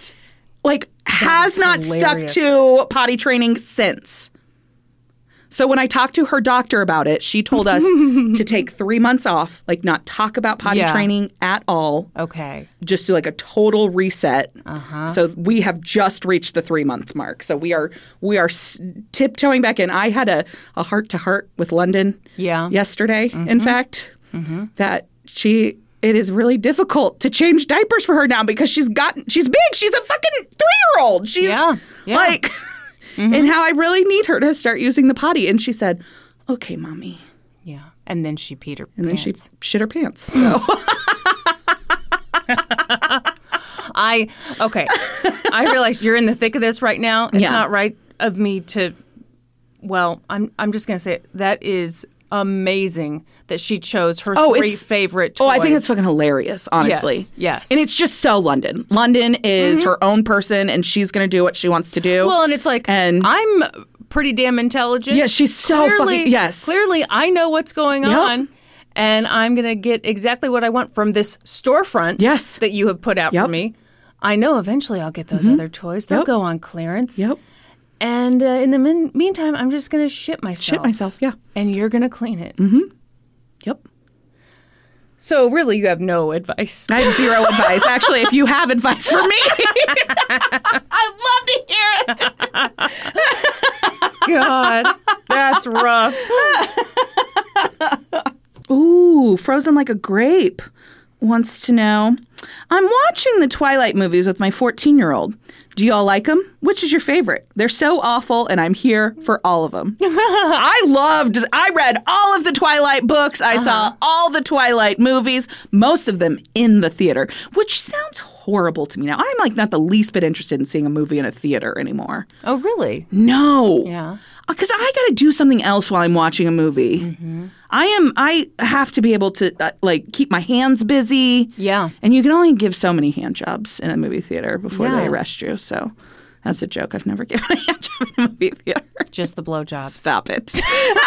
stuck to potty training since. So when I talked to her doctor about it, she told us to take 3 months off, like not talk about potty training at all. Okay. Just do like a total reset. So we have just reached the 3-month mark. So we are tiptoeing back in. I had a heart-to-heart with London yesterday, in fact. That it is really difficult to change diapers for her now because she's big. She's a fucking 3-year-old. She's like, and how I really need her to start using the potty. And she said, okay, mommy. Yeah. And then she peed her pants. And then she shit her pants. So. I realize you're in the thick of this right now. It's not right of me to, I'm just going to say it. That is amazing that she chose her 3 favorite toys. Oh, I think it's fucking hilarious, honestly. Yes. And it's just so London. London is her own person, and she's going to do what she wants to do. Well, and it's like, I'm pretty damn intelligent. Yeah, she's so fucking, yes. Clearly, I know what's going on, and I'm going to get exactly what I want from this storefront that you have put out for me. I know eventually I'll get those other toys. They'll go on clearance. Yep. And in the meantime, I'm just going to shit myself. Yeah. And you're going to clean it. Yep. So really, you have no advice. I have zero advice. Actually, if you have advice for me, I'd love to hear it. God, that's rough. Ooh, frozen like a grape wants to know, I'm watching the Twilight movies with my 14-year-old. Do you all like them? Which is your favorite? They're so awful, and I'm here for all of them. I read all of the Twilight books. I saw all the Twilight movies, most of them in the theater, which sounds horrible to me now. I'm like not the least bit interested in seeing a movie in a theater anymore. Oh, really? No. Yeah. Because I got to do something else while I'm watching a movie. I have to be able to keep my hands busy. Yeah. And you can only give so many hand jobs in a movie theater before they arrest you. So that's a joke. I've never given a hand job in a movie theater. Just the blowjobs. Stop it.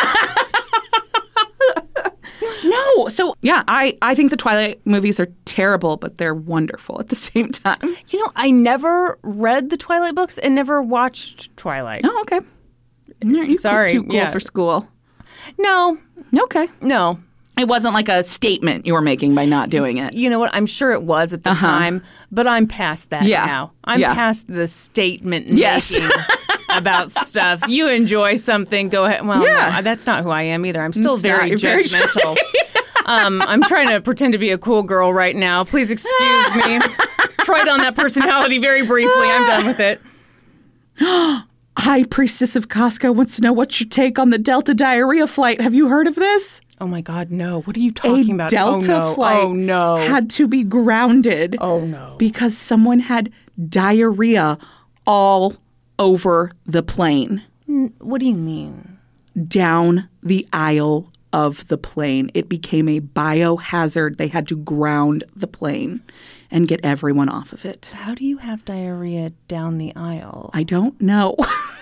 No. So, yeah, I think the Twilight movies are terrible, but they're wonderful at the same time. You know, I never read the Twilight books and never watched Twilight. Oh, okay. You're Sorry. too cool for school. No. Okay. No. It wasn't like a statement you were making by not doing it. You know what? I'm sure it was at the time, but I'm past that now. I'm past the statement making about stuff. You enjoy something, go ahead. Well, no, that's not who I am either. I'm still very judgmental. I'm trying to pretend to be a cool girl right now. Please excuse me. Tried on that personality very briefly. I'm done with it. High Priestess of Costco wants to know what's your take on the Delta diarrhea flight. Have you heard of this? Oh, my God, no. What are you talking about? Delta flight had to be grounded. Oh, no. Because someone had diarrhea all over the plane. What do you mean? Down the aisle of the plane. It became a biohazard. They had to ground the plane and get everyone off of it. How do you have diarrhea down the aisle? I don't know.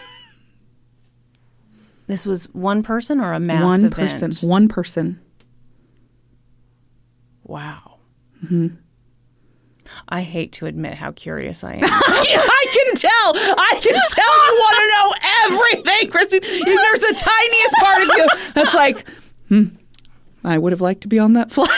This was one person or a mass event? One person. Wow. Mm-hmm. I hate to admit how curious I am. I can tell. You want to know everything, Kristen. There's the tiniest part of you that's like, I would have liked to be on that flight.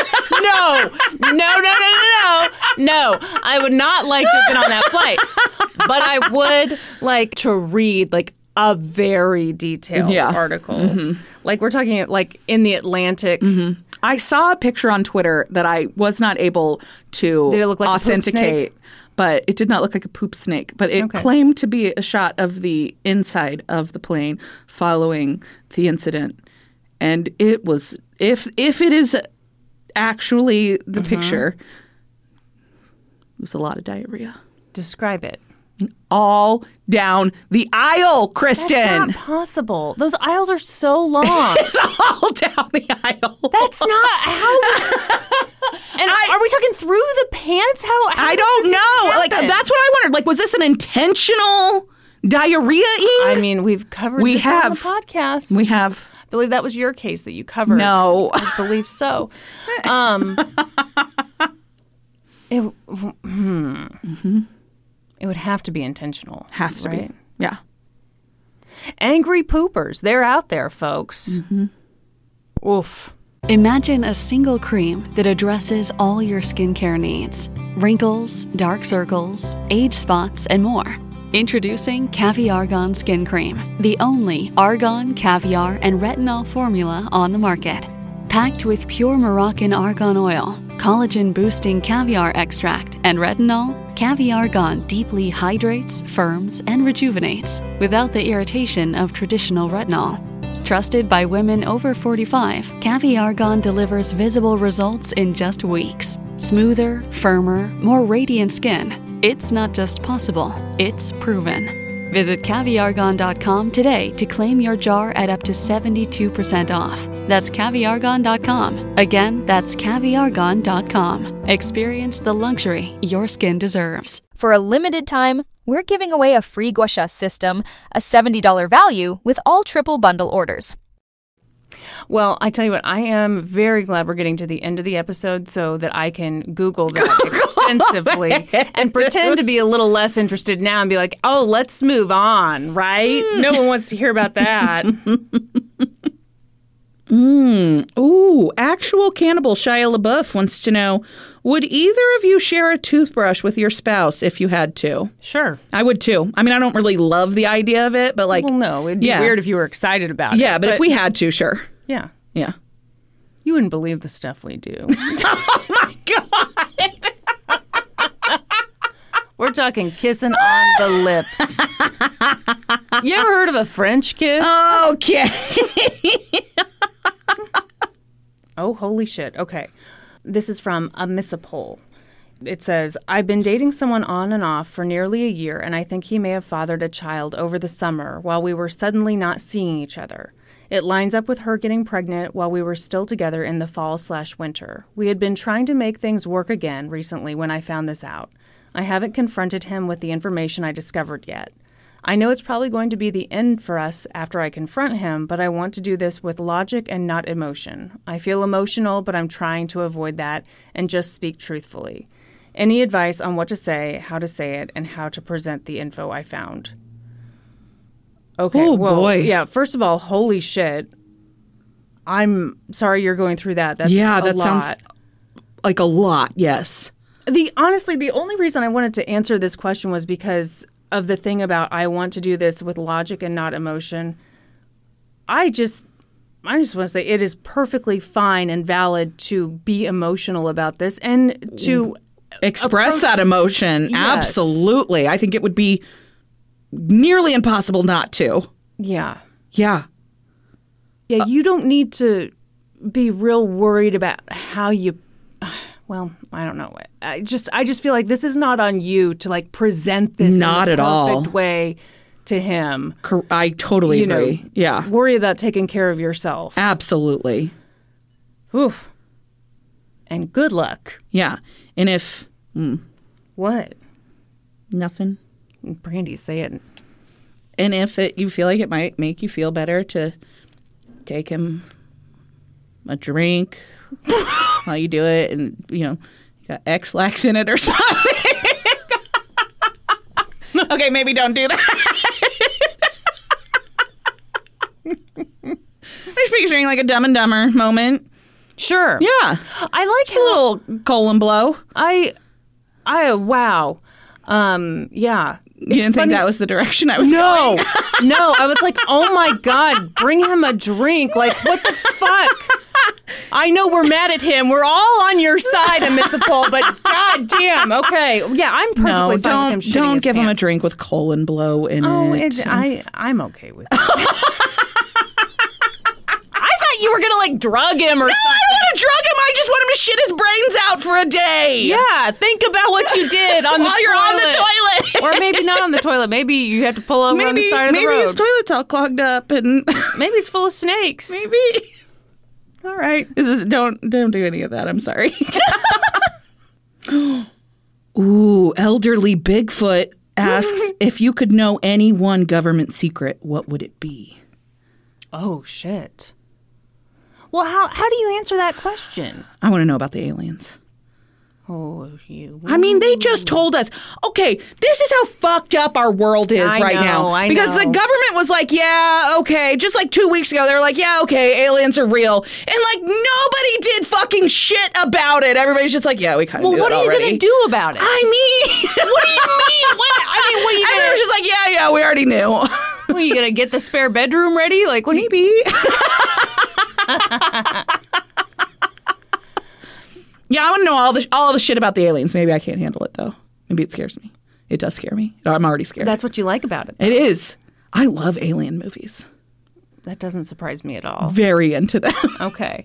No. I would not like to have been on that flight. But I would like to read like a very detailed article. Mm-hmm. Like we're talking like in the Atlantic. Mm-hmm. I saw a picture on Twitter that I was not able to Did it look like authenticate. But it did not look like a poop snake. But it claimed to be a shot of the inside of the plane following the incident. And it was, if it is actually the picture, it was a lot of diarrhea. Describe it. All down the aisle, Kristen. That's not possible. Those aisles are so long. It's all down the aisle. That's not how. And are we talking through the pants? How I don't know. Happen? Like that's what I wondered. Like, was this an intentional diarrhea-ing? I mean, we've covered this on the podcast. We have. I believe that was your case that you covered. No. I believe so. It would have to be intentional. Has to be. Yeah. Angry poopers. They're out there, folks. Mm-hmm. Oof. Imagine a single cream that addresses all your skincare needs. Wrinkles, dark circles, age spots, and more. Introducing Caviar Argan Skin Cream, the only argan, caviar, and retinol formula on the market. Packed with pure Moroccan argan oil, collagen-boosting caviar extract, and retinol, Caviar Argan deeply hydrates, firms, and rejuvenates without the irritation of traditional retinol. Trusted by women over 45, Caviar Argan delivers visible results in just weeks. Smoother, firmer, more radiant skin. It's not just possible, it's proven. Visit caviarargan.com today to claim your jar at up to 72% off. That's caviarargan.com. Again, that's caviarargan.com. Experience the luxury your skin deserves. For a limited time, we're giving away a free gua sha system, a $70 value with all triple bundle orders. Well, I tell you what, I am very glad we're getting to the end of the episode so that I can Google that extensively and pretend to be a little less interested now and be like, oh, let's move on, right? No one wants to hear about that. Ooh, actual cannibal Shia LaBeouf wants to know, would either of you share a toothbrush with your spouse if you had to? Sure. I would too. I mean, I don't really love the idea of it, but like... Well, no, it'd be weird if you were excited about it. Yeah, but if we had to, sure. Yeah. Yeah. You wouldn't believe the stuff we do. Oh, my God. We're talking kissing on the lips. You ever heard of a French kiss? Okay. Oh, holy shit. Okay. This is from a Missapole. It says, I've been dating someone on and off for nearly a year, and I think he may have fathered a child over the summer while we were suddenly not seeing each other. It lines up with her getting pregnant while we were still together in the fall/winter. We had been trying to make things work again recently when I found this out. I haven't confronted him with the information I discovered yet. I know it's probably going to be the end for us after I confront him, but I want to do this with logic and not emotion. I feel emotional, but I'm trying to avoid that and just speak truthfully. Any advice on what to say, how to say it, and how to present the info I found? Okay, oh, well, boy. Yeah, first of all, holy shit. I'm sorry you're going through that. That's that a lot. sounds like a lot, yes. Honestly, the only reason I wanted to answer this question was because of the thing about I want to do this with logic and not emotion. I just want to say it is perfectly fine and valid to be emotional about this and to express that emotion. Yes. Absolutely. I think it would be nearly impossible not to. Yeah. Yeah. Yeah, you don't need to be real worried about how you well, I don't know. I just feel like this is not on you to like present this not in the at all perfect way to him. I totally agree. Yeah. Worry about taking care of yourself. Absolutely. Oof. And good luck. Yeah. And if What? nothing. Brandy, say it. And if you feel like it might make you feel better to take him a drink while you do it, and you got X-Lax in it or something. Okay, maybe don't do that. I'm just picturing like a Dumb and Dumber moment. Sure. Yeah, I like just a little colon blow. Wow. Yeah. You didn't think that was the direction I was going? No, I was like, oh my God, bring him a drink. Like, what the fuck? I know we're mad at him. We're all on your side, Municipal, but God damn. Okay. Yeah, I'm perfectly fine with him shitting don't his give him a pants. drink with colon blow in it. I'm okay with it. I thought you were going to like drug him or something. I don't want to drug him. I just want him to shit his brains out for a day. Yeah, think about what you did on While you're on the toilet. Or maybe not on the toilet. Maybe you have to pull over on the side of the road. Maybe his toilet's all clogged up and maybe it's full of snakes. maybe. All right. Don't do any of that. I'm sorry. Ooh, elderly Bigfoot asks if you could know any one government secret, what would it be? Oh shit. Well, how do you answer that question? I want to know about the aliens. Oh, you. I mean, they just told us, okay, this is how fucked up our world is right now. I because know. the government was like, yeah, okay. Just like 2 weeks ago, they were like, yeah, okay, aliens are real. And like, nobody did fucking shit about it. Everybody's just like, yeah, we kind of knew that already. What are you going to do about it? I mean, what do you mean? What are you Everyone's just like, yeah, we already knew. What, are you going to get the spare bedroom ready? Like, what? Maybe. Yeah, I want to know all the shit about the aliens. Maybe I can't handle it, though. Maybe it scares me. It does scare me. I'm already scared. That's what you like about it, though. It is. I love alien movies. That doesn't surprise me at all. Very into them. Okay.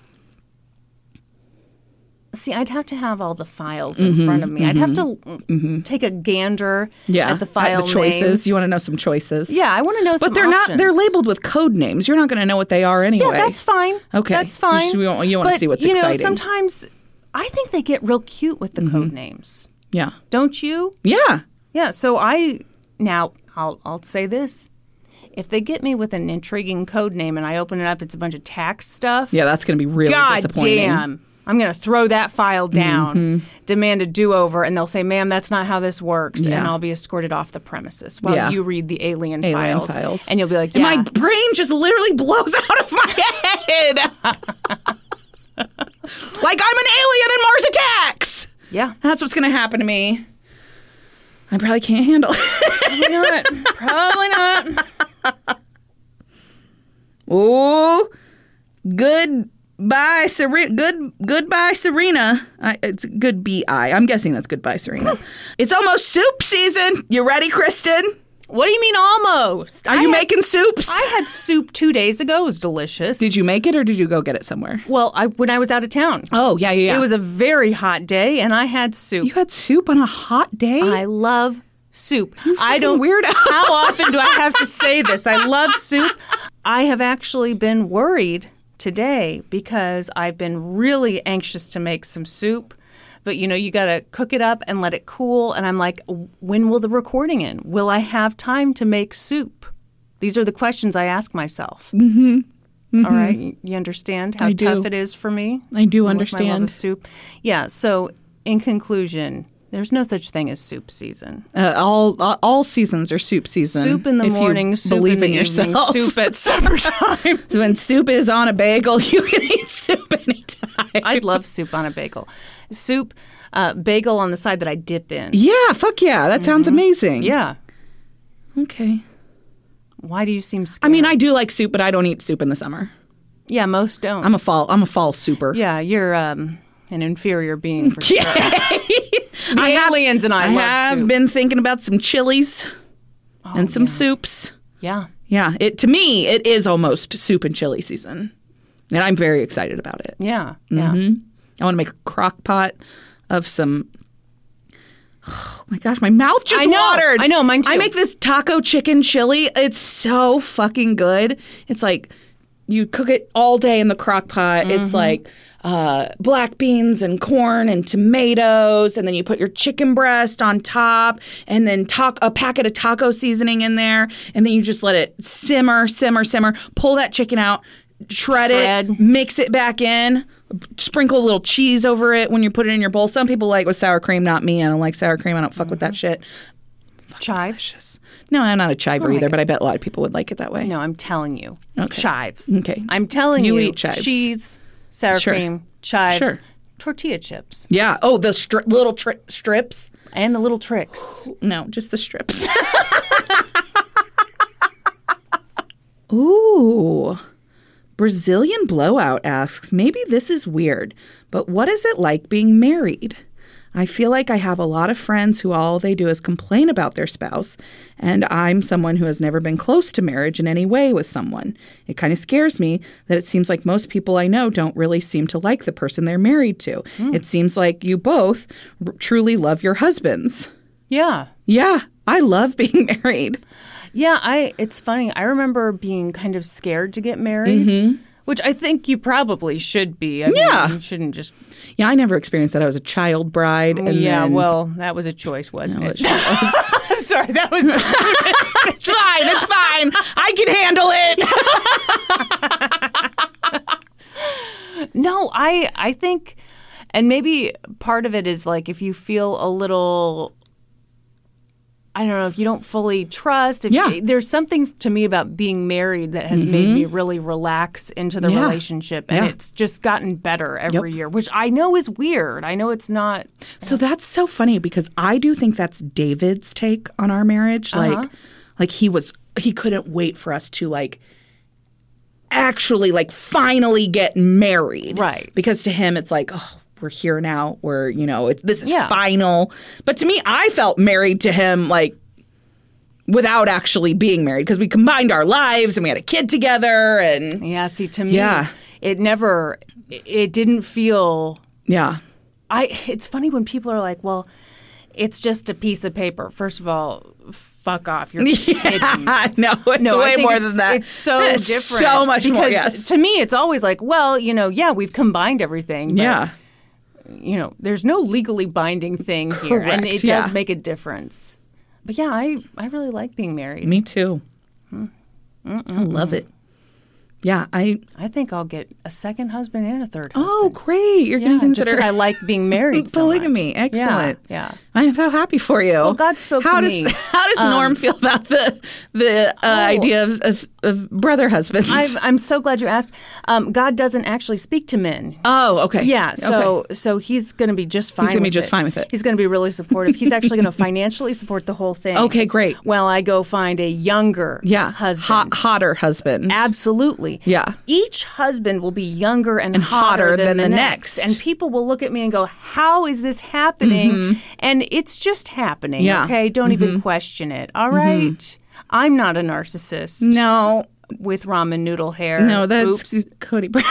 See, I'd have to have all the files in front of me. I'd have to take a gander at the file the choices. names. You want to know some choices. Yeah, I want to know some But they're options. not. They're labeled with code names. You're not going to know what they are anyway. Yeah, that's fine. Okay. That's fine. You want to see what's exciting. Sometimes I think they get real cute with the code names. Yeah. Don't you? Yeah. Yeah, so I'll say this. If they get me with an intriguing code name and I open it up, it's a bunch of tax stuff. Yeah, that's going to be really disappointing. God damn. I'm going to throw that file down, demand a do-over, and they'll say, ma'am, that's not how this works. Yeah. And I'll be escorted off the premises while you read the alien files. And you'll be like, And yeah. my brain just literally blows out of my head. Like I'm an alien in Mars Attacks. Yeah. That's what's going to happen to me. I probably can't handle it. Probably not. Ooh, goodbye, Serena. Goodbye, Serena. It's good B-I. I'm guessing that's goodbye, Serena. It's almost soup season. You ready, Kristen? What do you mean almost? Are you making soups? I had soup 2 days ago. It was delicious. Did you make it or did you go get it somewhere? Well, when I was out of town. Oh, yeah. It was a very hot day, and I had soup. You had soup on a hot day? I love soup. I don't weirdo. How often do I have to say this? I love soup. I have actually been worried today because I've been really anxious to make some soup. But, you got to cook it up and let it cool. And I'm like, when will the recording end? Will I have time to make soup? These are the questions I ask myself. Mm-hmm. Mm-hmm. All right? You understand how tough it is for me? I do with understand. my love of soup. Yeah. So, in conclusion, There's no such thing as soup season. All seasons are soup season. Soup in the morning, soup in the evening, soup at supper time. So when soup is on a bagel, you can eat soup anytime. I'd love soup on a bagel. Soup, bagel on the side that I dip in. Yeah, fuck yeah. That sounds amazing. Yeah. Okay. Why do you seem scared? I mean, I do like soup, but I don't eat soup in the summer. Yeah, most don't. I'm a fall souper. Yeah, you're an inferior being for sure. The aliens and I love have soup. been thinking about some chilies and some soups. Yeah. Yeah, to me, it is almost soup and chili season. And I'm very excited about it. Yeah. Mm-hmm. I want to make a crock pot of some... Oh my gosh, my mouth just watered. I know, mine too. I make this taco chicken chili. It's so fucking good. It's like you cook it all day in the crock pot. It's like black beans and corn and tomatoes, and then you put your chicken breast on top, and then a packet of taco seasoning in there, and then you just let it simmer. Pull that chicken out, shred it, mix it back in, sprinkle a little cheese over it when you put it in your bowl. Some people like with sour cream, not me. I don't like sour cream. I don't fuck with that shit. Chives? No, I'm not a chiver either, but I bet a lot of people would like it that way. No, I'm telling you. Okay. Chives. Okay. I'm telling you. You eat chives. Cheese, sour cream, chives, tortilla chips. Yeah. Oh, the little strips? And the little tricks. No, just the strips. Ooh. Brazilian Blowout asks, maybe this is weird, but what is it like being married? I feel like I have a lot of friends who all they do is complain about their spouse, and I'm someone who has never been close to marriage in any way with someone. It kind of scares me that it seems like most people I know don't really seem to like the person they're married to. It seems like you both truly love your husbands. Yeah. Yeah, I love being married. Yeah, it's funny. I remember being kind of scared to get married, which I think you probably should be. I mean, you shouldn't just... Yeah, I never experienced that. I was a child bride. And then... well, that was a choice, wasn't it? Was. Sorry, that was... It's fine. I can handle it. No, I think... And maybe part of it is like if you feel a little... I don't know, if you don't fully trust. There's something to me about being married that has made me really relax into the relationship. And it's just gotten better every year, which I know is weird. I know it's not. So that's so funny because I do think that's David's take on our marriage. Like he couldn't wait for us to actually finally get married. Right. Because to him it's like, oh, we're here now. We're, this is final. But to me, I felt married to him without actually being married because we combined our lives and we had a kid together. And yeah, see, to me, it didn't feel. Yeah. It's funny when people are like, well, it's just a piece of paper. First of all, fuck off. You're kidding. No, it's way more than that. It's so different. So much more, because to me, it's always like, well, we've combined everything. But there's no legally binding thing here. Correct, and it does make a difference. But yeah, I really like being married. Me too. I love it. Yeah, I think I'll get a second husband and a third husband. Oh, great. You're going to consider... just because I like being married so polygamy. much. Excellent. Yeah. I'm so happy for you. Well, God spoke to me. How does Norm feel about the idea of brother husbands? I'm so glad you asked. God doesn't actually speak to men. Oh, okay. Yeah, so he's going to be just fine with it. He's going to be just fine with it. He's going to be really supportive. He's actually going to financially support the whole thing. Okay, great. While I go find a younger husband. Hotter husband. Absolutely. Yeah. Each husband will be younger and hotter than the next. And people will look at me and go, how is this happening? And it's just happening, okay? Don't even question it, all right? I'm not a narcissist. No. With ramen noodle hair. No, that's Cody Brown.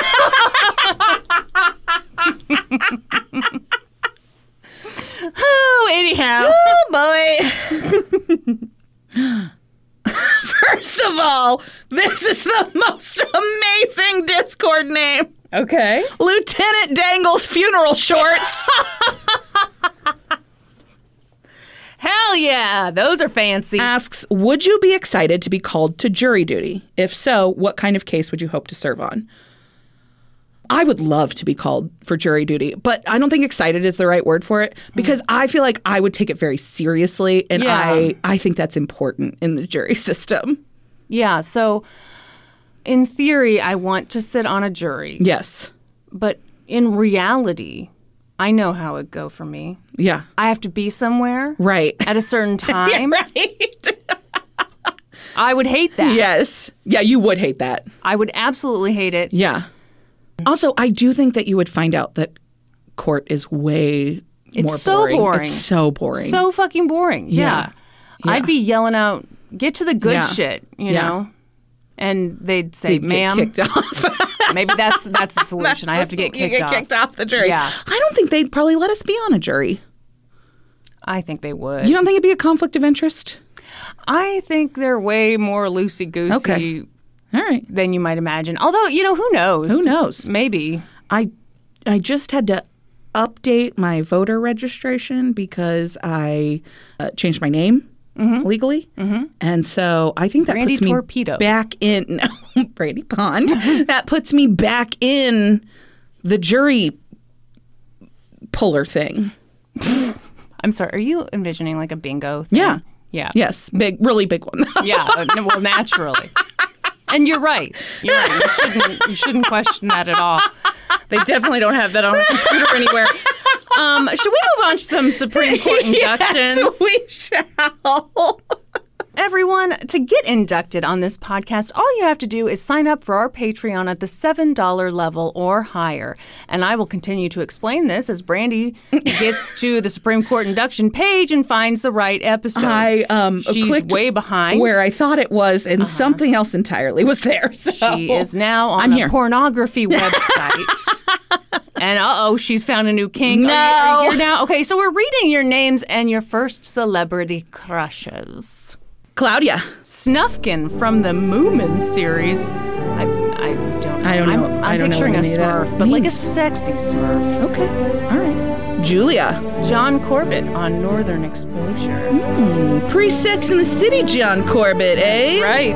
Oh, anyhow. Oh, boy. First of all, this is the most amazing Discord name. Okay. Lieutenant Dangle's funeral shorts. Hell yeah, those are fancy. Asks, would you be excited to be called to jury duty? If so, what kind of case would you hope to serve on? I would love to be called for jury duty, but I don't think excited is the right word for it because I feel like I would take it very seriously, and I think that's important in the jury system. Yeah, so in theory, I want to sit on a jury. Yes. But in reality, I know how it would go for me. Yeah. I have to be somewhere. Right. At a certain time. Yeah, right. I would hate that. Yes. Yeah, you would hate that. I would absolutely hate it. Yeah. Also, I do think that you would find out that court is way more boring. It's so boring. So fucking boring. Yeah. I'd be yelling out, get to the good shit, you know? And they'd say, ma'am. Get kicked off. Maybe that's the solution. I have to get kicked off. You get kicked off the jury. Yeah. I don't think they'd probably let us be on a jury. I think they would. You don't think it'd be a conflict of interest? I think they're way more loosey-goosey than you might imagine. Although, who knows? Who knows? Maybe. I just had to update my voter registration because I changed my name legally. Mm-hmm. And so I think that Brandy puts me Torpedo. Back in Brady Pond. That puts me back in the jury puller thing. I'm sorry. Are you envisioning like a bingo thing? Yeah. Yeah. Yes. Really big one. Yeah. Well, naturally. And you're right. You're right. You shouldn't question that at all. They definitely don't have that on a computer anywhere. Should we move on to some Supreme Court inductions? Yes, we shall. Everyone, to get inducted on this podcast, all you have to do is sign up for our Patreon at the $7 level or higher. And I will continue to explain this as Brandy gets to the Supreme Court induction page and finds the right episode. She's way behind. Where I thought it was, and something else entirely was there. So she is now on a pornography website. And she's found a new kink. No. Are you here now? Okay, so we're reading your names and your first celebrity crushes. Claudia Snufkin from the Moomin series. I don't know. I'm picturing a Smurf, but like a sexy Smurf. Okay. All right. Julia. John Corbett on Northern Exposure. Pre-Sex in the City John Corbett, eh? That's right.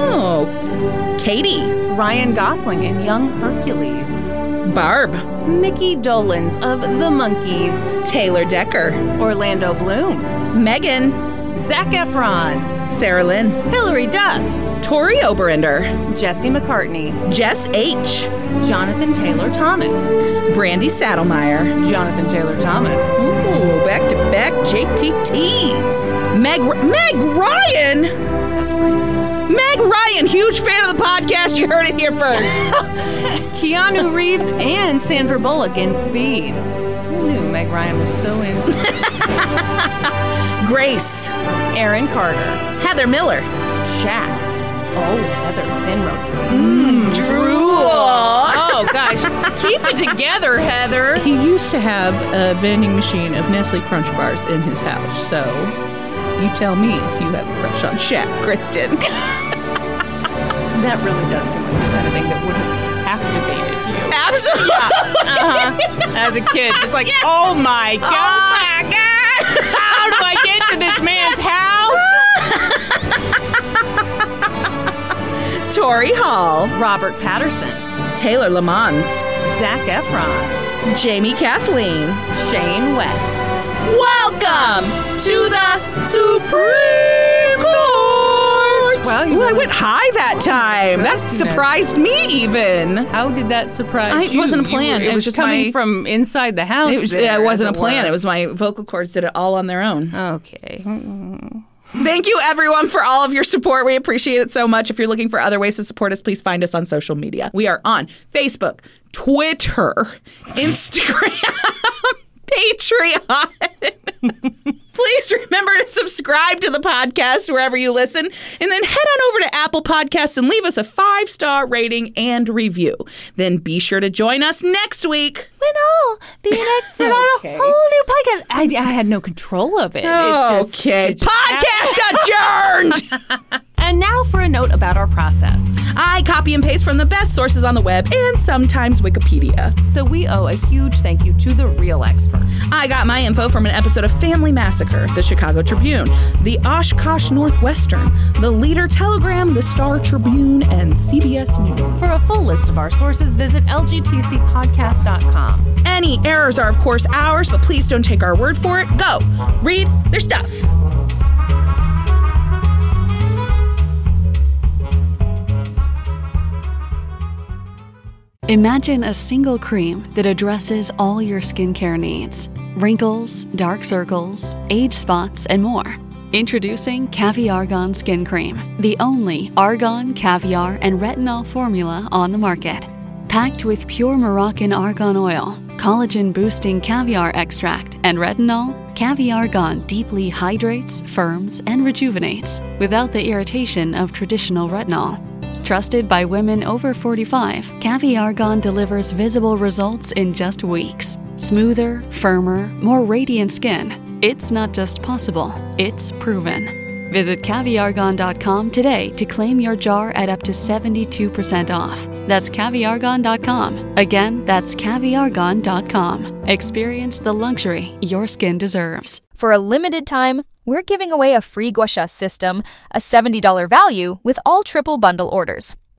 Oh. Katie. Ryan Gosling in Young Hercules. Barb. Mickey Dolenz of The Monkees. Taylor Decker. Orlando Bloom. Megan. Zac Efron. Sarah Lynn. Hilary Duff. Tori Oberender. Jesse McCartney. Jess H. Jonathan Taylor Thomas. Brandy Saddlemeyer. Jonathan Taylor Thomas. Ooh, back-to-back JTTs. Meg Ryan. That's pretty cool. Meg Ryan, huge fan of the podcast. You heard it here first. Keanu Reeves and Sandra Bullock in Speed. Who knew Meg Ryan was so into it? Grace. Aaron Carter. Heather Miller. Shaq. Oh, Heather Penrose. Drool. Oh, gosh. Keep it together, Heather. He used to have a vending machine of Nestle Crunch Bars in his house, so you tell me if you have a crush on Shaq, Kristen. That really does seem like the kind of thing that would have captivated you. Absolutely. Yeah. As a kid, just like, oh my God. Oh my God. How do I get to this man's house? Tori Hall. Robert Patterson. Taylor Lamont. Zac Efron. Jamie Kathleen. Shane West. Welcome to the Supreme Court. Wow, Ooh, I went high that time. That surprised me even. How did that surprise you? It wasn't a plan. It was just coming from inside the house. It wasn't a plan. It was my vocal cords did it all on their own. Okay. Thank you, everyone, for all of your support. We appreciate it so much. If you're looking for other ways to support us, please find us on social media. We are on Facebook, Twitter, Instagram, Patreon. Please remember to subscribe to the podcast wherever you listen, and then head on over to Apple Podcasts and leave us a 5-star rating and review. Then be sure to join us next week. We'll be next with a whole new podcast. I had no control of it. Okay. Podcast adjourned! And now for a note about our process. I copy and paste from the best sources on the web and sometimes Wikipedia. So we owe a huge thank you to the real experts. I got my info from an episode of Family Massacre, the Chicago Tribune, the Oshkosh Northwestern, the Leader Telegram, the Star Tribune, and CBS News. For a full list of our sources, visit lgtcpodcast.com. Any errors are, of course, ours, but please don't take our word for it. Go read their stuff. Imagine a single cream that addresses all your skincare needs. Wrinkles, dark circles, age spots, and more. Introducing Caviargon Skin Cream, the only argan, caviar, and retinol formula on the market. Packed with pure Moroccan argan oil, collagen-boosting caviar extract, and retinol, Caviargon deeply hydrates, firms, and rejuvenates without the irritation of traditional retinol. Trusted by women over 45, Caviargon delivers visible results in just weeks. Smoother, firmer, more radiant skin. It's not just possible, it's proven. Visit Caviargon.com today to claim your jar at up to 72% off. That's Caviargon.com. Again, that's Caviargon.com. Experience the luxury your skin deserves. For a limited time, we're giving away a free gua sha system, a $70 value with all triple bundle orders.